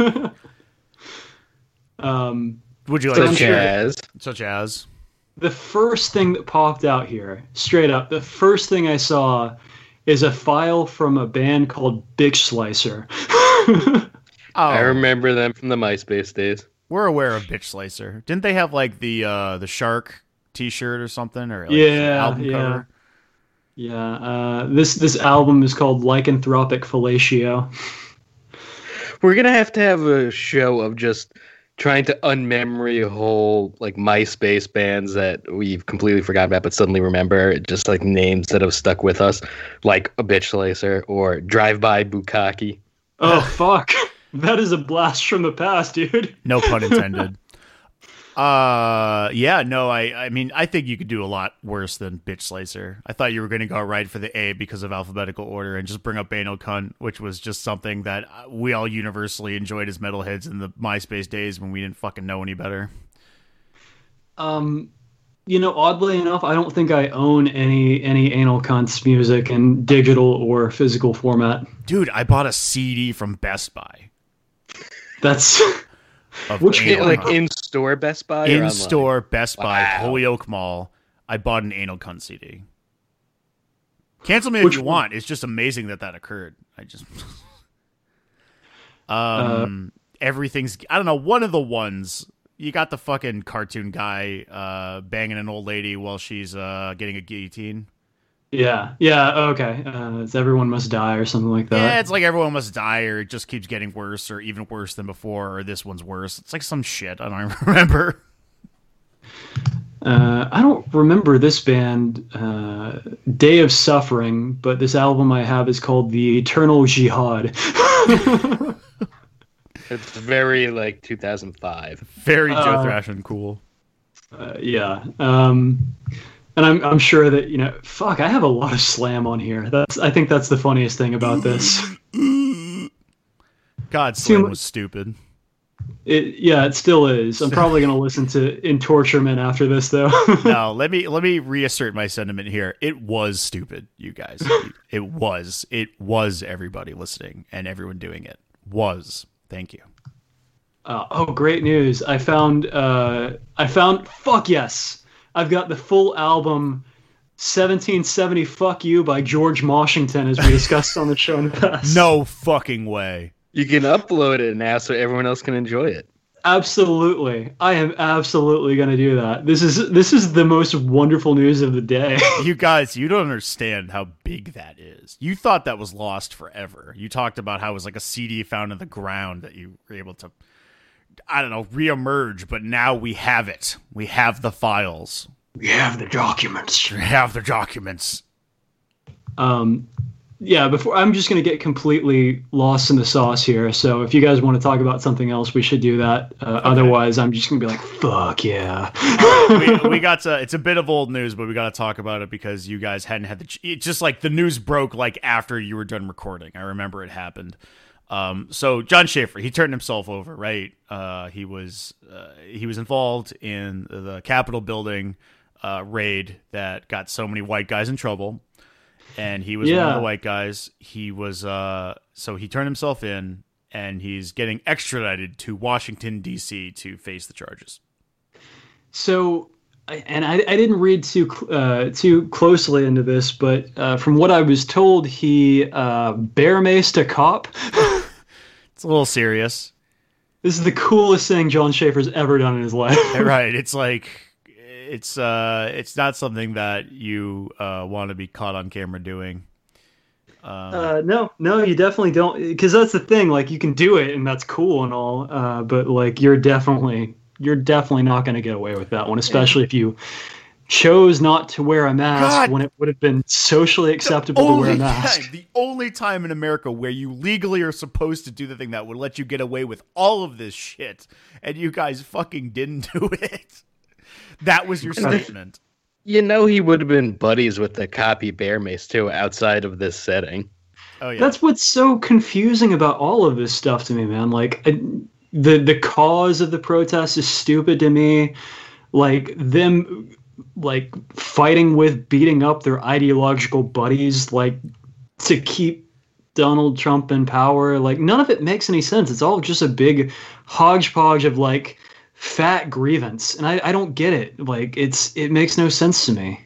um, Would you like Such to as? Such as? The first thing that popped out here, straight up, the first thing I saw is a file from a band called Bitch Slicer. Oh, I remember them from the MySpace days. We're aware of Bitch Slicer. Didn't they have like the uh, the shark T-shirt or something, or like Yeah, album yeah. cover? Yeah, uh, this this album is called Lycanthropic Fellatio. We're gonna have to have a show of just trying to unmemory whole like MySpace bands that we've completely forgotten about but suddenly remember, just like names that have stuck with us, like a Bitch Slicer or Drive By Bukkake. Oh fuck, that is a blast from the past, dude. No pun intended. Uh, yeah, no, I, I mean, I think you could do a lot worse than Bitch Slicer. I thought you were going to go right for the A because of alphabetical order and just bring up Anal Cunt, which was just something that we all universally enjoyed as metalheads in the MySpace days when we didn't fucking know any better. Um, you know, oddly enough, I don't think I own any any Anal Cunt's music in digital or physical format. Dude, I bought a C D from Best Buy. That's Of Which- Anal Like Cunt. in-store Best Buy or online? In-store Best Buy, Wow. Holyoke Mall. I bought an Anal Cunt C D. Cancel me Which if you one? want. It's just amazing that that occurred. I just... um, everything's... I don't know, one of the ones... You got the fucking cartoon guy uh, banging an old lady while she's uh, getting a guillotine. yeah, yeah, okay. Uh, it's Everyone Must Die or something like that. Yeah, it's like Everyone Must Die, or it just keeps getting worse, or even worse than before, or this one's worse. It's like some shit. I don't even remember. Uh, I don't remember this band, uh, Day of Suffering, but this album I have is called The Eternal Jihad. It's very like two thousand five. Very Joe Uh, Thrashin' cool. uh, yeah. Um, And I'm I'm sure that, you know, fuck, I have a lot of slam on here. That's I think that's the funniest thing about this. God, Slam was stupid. It, yeah, it still is. I'm probably going to listen to In Torturement after this, though. No, let me let me reassert my sentiment here. It was stupid, you guys. It was. It was everybody listening and everyone doing it. Was. Thank you. Uh, oh, great news! I found. Uh, I found. Fuck yes! I've got the full album. seventeen seventy Fuck You by George Washington, as we discussed on the show in the past. No fucking way. You can upload it now so everyone else can enjoy it. Absolutely. I am absolutely going to do that. This is this is the most wonderful news of the day. You guys, you don't understand how big that is. You thought that was lost forever. You talked about how it was like a C D found in the ground that you were able to, I don't know, reemerge, but now we have it. We have the files. We have the documents. We have the documents. Um, yeah, before I'm just going to get completely lost in the sauce here. So if you guys want to talk about something else, we should do that. Uh, okay. Otherwise, I'm just going to be like, fuck yeah. uh, we, we got to, it's a bit of old news, but we got to talk about it because you guys hadn't had the, it's just like the news broke like after you were done recording. I remember it happened. Um, so John Schaefer, he turned himself over, right? Uh, he was, uh, he was involved in the Capitol building, uh, raid that got so many white guys in trouble. And he was yeah. one of the white guys. He was, uh, so he turned himself in, and he's getting extradited to Washington, D C to face the charges. So, and I, I didn't read too uh, too closely into this, but uh, from what I was told, he uh, bear maced a cop. It's a little serious. This is the coolest thing John Schaefer's ever done in his life. Right. It's like... It's uh, it's not something that you uh, want to be caught on camera doing. Um, uh, no, no, you definitely don't, because that's the thing. Like, you can do it, and that's cool and all, uh, but like, you're definitely, you're definitely not going to get away with that one, especially if you chose not to wear a mask God, when it would have been socially acceptable to wear a mask. Time, the only time in America where you legally are supposed to do the thing that would let you get away with all of this shit, and you guys fucking didn't do it. That was your statement. You know he would have been buddies with the copy bear mace, too, outside of this setting. Oh yeah. That's what's so confusing about all of this stuff to me, man. Like, I, the the cause of the protest is stupid to me. Like, them, like, fighting with, beating up their ideological buddies, like, to keep Donald Trump in power. Like, none of it makes any sense. It's all just a big hodgepodge of, like, fat grievance, and I, I don't get it. Like, it's it makes no sense to me.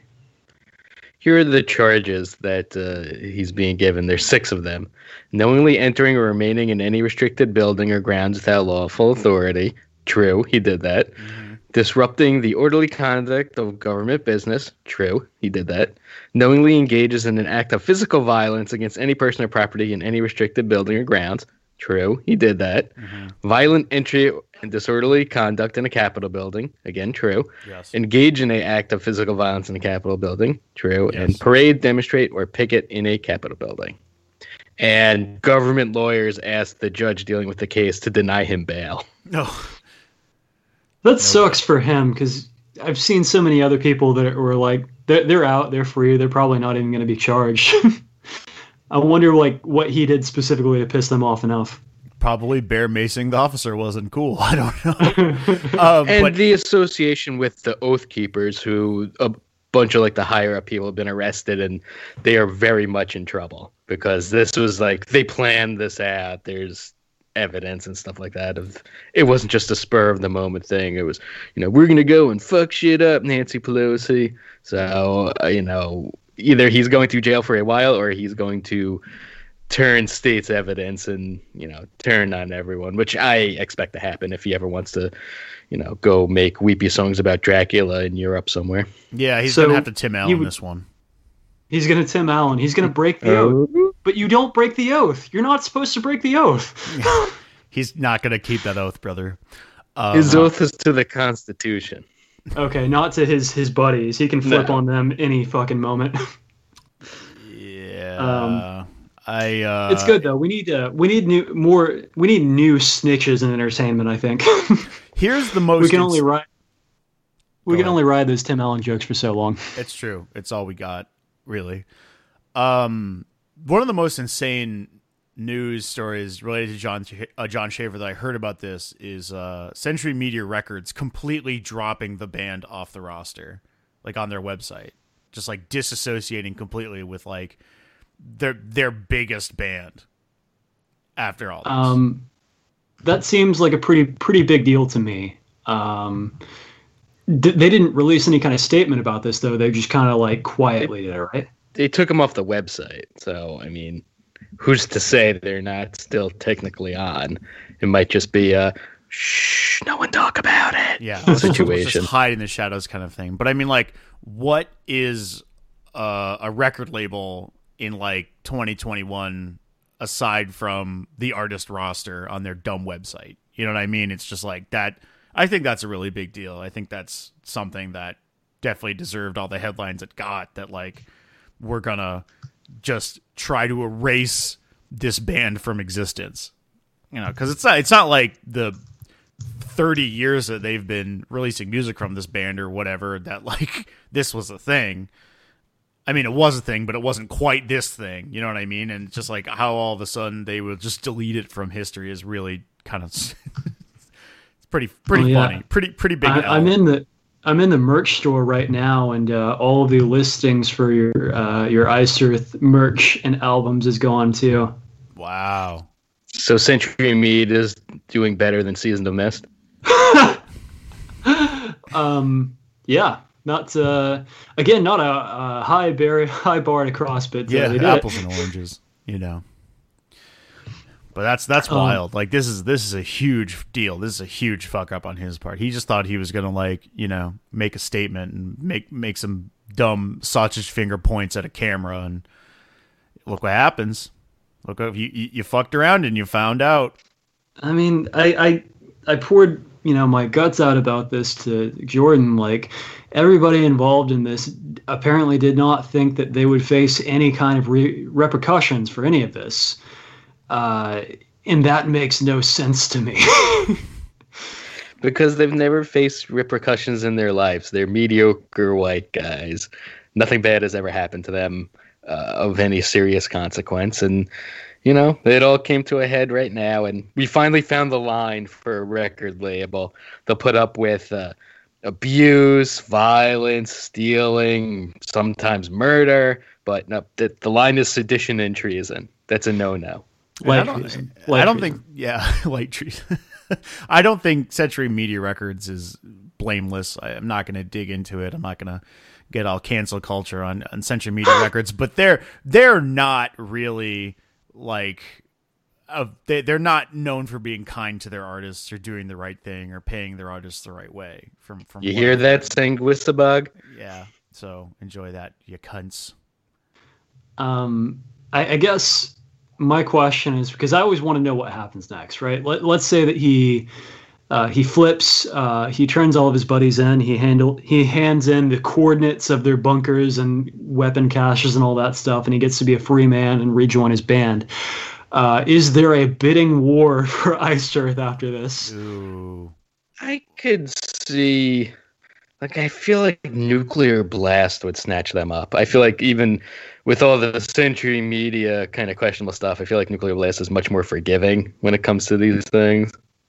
Here are the charges that uh, he's being given. There's six of them. Knowingly entering or remaining in any restricted building or grounds without lawful authority. True, he did that. Mm-hmm. Disrupting the orderly conduct of government business. True, he did that. Knowingly engages in an act of physical violence against any person or property in any restricted building or grounds. True, he did that. Mm-hmm. Violent entry and disorderly conduct in a Capitol building. Again, true. Yes. Engage in an act of physical violence in a Capitol building. True. Yes. And parade, demonstrate, or picket in a Capitol building. And government lawyers asked the judge dealing with the case to deny him bail. No. That no sucks way. for him, because I've seen so many other people that were like, they're, they're out, they're free, they're probably not even going to be charged. I wonder, like, what he did specifically to piss them off enough. Probably bear macing the officer wasn't cool. I don't know. um, and but- the association with the Oath Keepers, who a bunch of like the higher up people have been arrested, and they are very much in trouble because this was like they planned this out. There's evidence and stuff like that. Of it wasn't just a spur of the moment thing. It was, you know, we're gonna go and fuck shit up, Nancy Pelosi. So uh, you know. Either he's going to jail for a while or he's going to turn state's evidence and, you know, turn on everyone, which I expect to happen if he ever wants to, you know, go make weepy songs about Dracula in Europe somewhere. Yeah, he's so going to have to Tim Allen would, this one. He's going to Tim Allen. He's going to break the oh. oath. But you don't break the oath. You're not supposed to break the oath. He's not going to keep that oath, brother. Um, His oath is to the Constitution. Okay, not to his his buddies. He can flip no. on them any fucking moment. Yeah, um, I. Uh, it's good though. We need uh, we need new more. We need new snitches in entertainment. I think. Here's the most. We can only write. We Go can ahead. only ride those Tim Allen jokes for so long. It's true. It's all we got, really. Um, one of the most insane news stories related to John uh, John Shaver that I heard about this is uh, Century Media Records completely dropping the band off the roster, like on their website, just like disassociating completely with like their their biggest band. After all this. Um, that seems like a pretty pretty big deal to me. Um, d- they didn't release any kind of statement about this, though. They just kind of like quietly did it, right? They took them off the website, so I mean, who's to say they're not still technically on? It might just be a shh, no one talk about it. Yeah, let's just- let's situation. just hide in the shadows kind of thing. But I mean, like, what is uh, a record label in like twenty twenty-one aside from the artist roster on their dumb website? You know what I mean? It's just like that. I think that's a really big deal. I think that's something that definitely deserved all the headlines it got, that like we're gonna just try to erase this band from existence. You know, because it's not it's not like the thirty years that they've been releasing music from this band or whatever that like this was a thing. I mean, it was a thing, but it wasn't quite this thing. You know what I mean? And just like how all of a sudden they would just delete it from history is really kind of it's pretty pretty Oh, yeah. funny, pretty pretty big. I, L. I'm in the I'm in the merch store right now, and uh, all of the listings for your uh, your Ice Earth merch and albums is gone too. Wow. So Century Mead is doing better than Season of Mist. Um, yeah, not uh, again, not a, a high bar high bar to cross, but uh, Yeah, they did apples it. and oranges, you know. But that's that's Um, wild. Like this is this is a huge deal. This is a huge fuck up on his part. He just thought he was gonna like, you know, make a statement and make make some dumb sausage finger points at a camera, and look what happens. Look, you you, you fucked around and you found out. I mean, I, I I poured you know my guts out about this to Jordan. Like everybody involved in this apparently did not think that they would face any kind of re- repercussions for any of this. Uh, and that makes no sense to me. Because they've never faced repercussions in their lives. They're mediocre white guys. Nothing bad has ever happened to them uh, of any serious consequence. And, you know, it all came to a head right now. And we finally found the line for a record label. They'll put up with uh, abuse, violence, stealing, sometimes murder. But no, the, the line is sedition and treason. That's a no-no. I Light don't, treason. I Light don't treason. think, yeah, light treason. I don't think Century Media Records is blameless. I, I'm not going to dig into it. I'm not going to get all cancel culture on, on Century Media Records, but they're they're not really like uh, they they're not known for being kind to their artists or doing the right thing or paying their artists the right way. From from You what hear I've that, heard. Sanguisabug? Yeah. So enjoy that, you cunts. Um, I, I guess my question is because I always want to know what happens next, right? Let, let's say that he uh, he flips, uh, he turns all of his buddies in, he handle he hands in the coordinates of their bunkers and weapon caches and all that stuff, and he gets to be a free man and rejoin his band. Uh, is there a bidding war for Ice Earth after this? Ooh. I could see, like, I feel like Nuclear Blast would snatch them up. I feel like even with all the Century Media kind of questionable stuff, I feel like Nuclear Blast is much more forgiving when it comes to these things.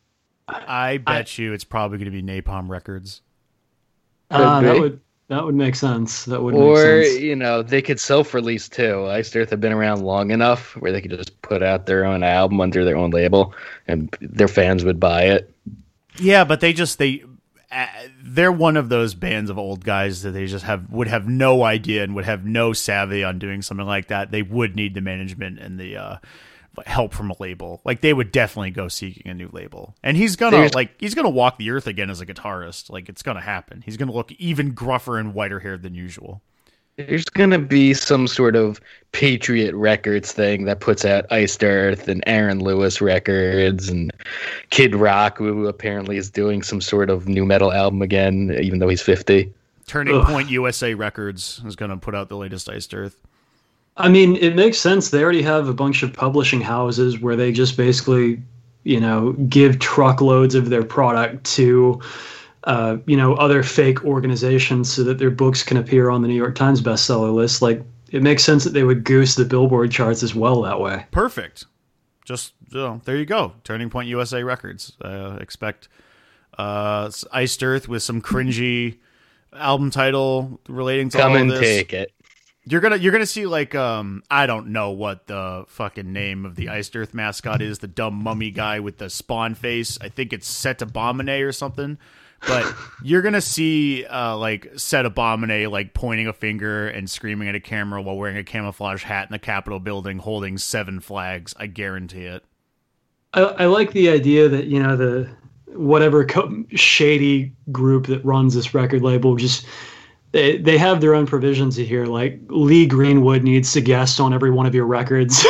I bet you it's probably going to be Napalm Records. Uh, Could that be. would that would make sense. That would make Or, sense. you know, they could self-release too. Ice Earth have been around long enough where they could just put out their own album under their own label and their fans would buy it. Yeah, but they just they uh, they're one of those bands of old guys that they just have would have no idea and would have no savvy on doing something like that. They would need the management and the uh, help from a label. Like they would definitely go seeking a new label. And he's gonna There's- like he's gonna walk the earth again as a guitarist. Like it's gonna happen. He's gonna look even gruffer and whiter haired than usual. There's going to be some sort of Patriot Records thing that puts out Iced Earth and Aaron Lewis Records and Kid Rock, who apparently is doing some sort of new metal album again, even though he's fifty. Turning Ugh. Point U S A Records is gonna put out the latest Iced Earth. I mean, it makes sense. They already have a bunch of publishing houses where they just basically, you know, give truckloads of their product to uh, you know, other fake organizations so that their books can appear on the New York Times bestseller list. Like, it makes sense that they would goose the Billboard charts as well that way. Perfect. Just, you know, there you go. Turning Point U S A Records. Uh, expect uh, Iced Earth with some cringy album title relating to Come all and of this. take it. You're gonna you're gonna see like um I don't know what the fucking name of the Iced Earth mascot is, the dumb mummy guy with the spawn face. I think it's Set Abomine or something. But you're gonna see uh like Set Abomine like pointing a finger and screaming at a camera while wearing a camouflage hat in the Capitol building, holding seven flags. I guarantee it. I, I like the idea that, you know, the whatever co- shady group that runs this record label just. They they have their own provisions here, like Lee Greenwood needs to guest on every one of your records,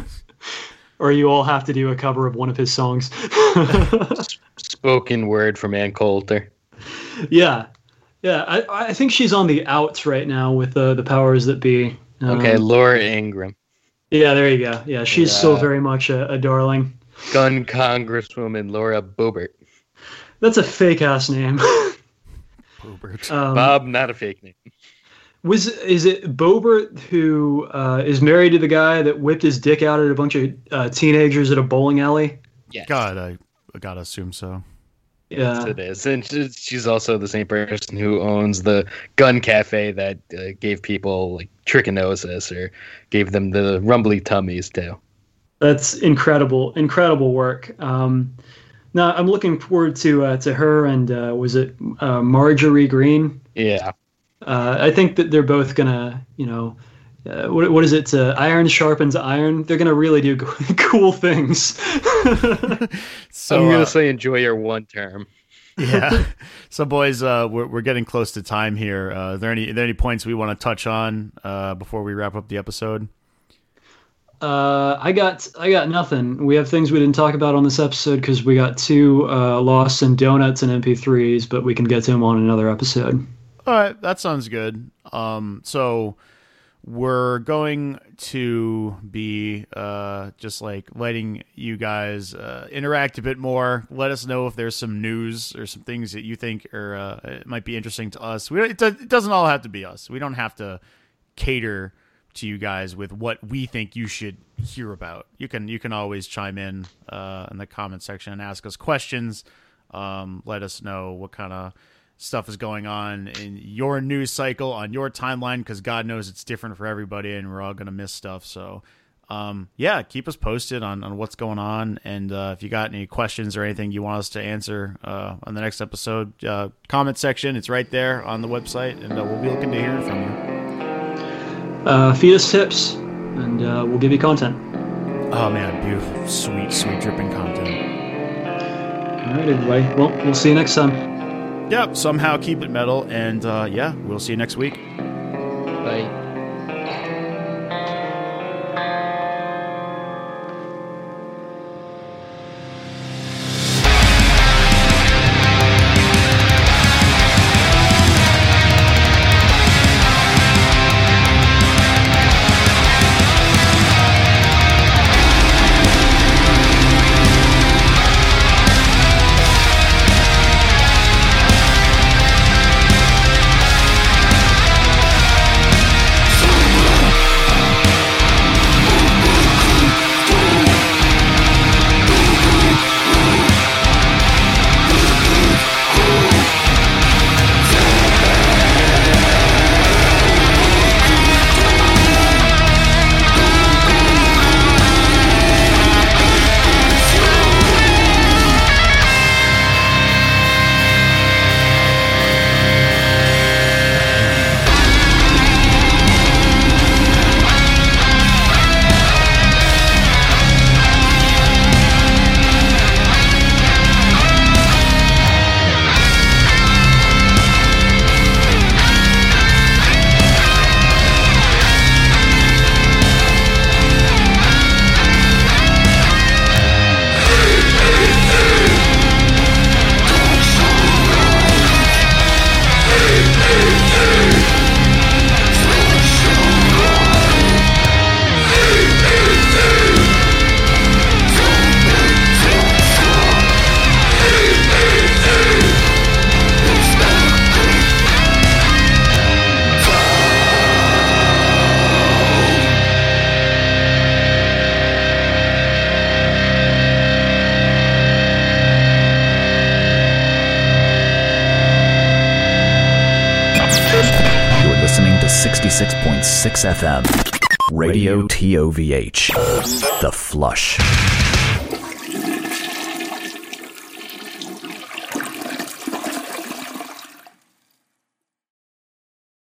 or you all have to do a cover of one of his songs. Spoken word from Ann Coulter. Yeah, yeah. I, I think she's on the outs right now with uh, the powers that be. Um, Okay, Laura Ingraham. Yeah, there you go. Yeah, she's Yeah. still very much a, a darling. Gun Congresswoman Laura Boebert. That's a fake ass name. Boebert. um, Bob, not a fake name. Was is it Boebert who uh, is married to the guy that whipped his dick out at a bunch of uh, teenagers at a bowling alley? Yes. God, I, I gotta assume so. Yeah, It is. And she's she's also the same person who owns the gun cafe that uh, gave people like trichinosis or gave them the rumbly tummies too. that's incredible, incredible work. Um, now I'm looking forward to uh, to her and uh, was it uh, Marjorie Green? Yeah. Uh, I think that they're both gonna, you know, uh, what what is it? Uh, iron sharpens iron. They're gonna really do cool things. So So I'm gonna uh, say enjoy your one term. yeah. So boys, uh, we're we're getting close to time here. Uh, are there any are there any points we want to touch on uh, before we wrap up the episode? Uh, I got I got nothing. We have things we didn't talk about on this episode because we got two uh, Lost and Donuts and M P threes, but we can get to them on another episode. All right, that sounds good. Um, so we're going to be uh, just like letting you guys uh, interact a bit more. Let us know if there's some news or some things that you think are uh, it might be interesting to us. We it, do, it doesn't all have to be us. We don't have to cater to you guys with what we think you should hear about. You can you can always chime in uh, in the comment section and ask us questions. Um, let us know what kind of stuff is going on in your news cycle on your timeline, because God knows it's different for everybody and we're all going to miss stuff. So um, yeah, keep us posted on, on what's going on. And uh, if you got any questions or anything you want us to answer uh, on the next episode, uh, comment section, it's right there on the website, and uh, we'll be looking to hear from you. Uh, feed us tips, and uh, we'll give you content. Oh man, beautiful, sweet, sweet dripping content. All right, everybody. Well, we'll see you next time. Yep, somehow keep it metal, and uh, yeah, we'll see you next week. Bye. sixty-six point six F M. Radio T O V H. The Flush.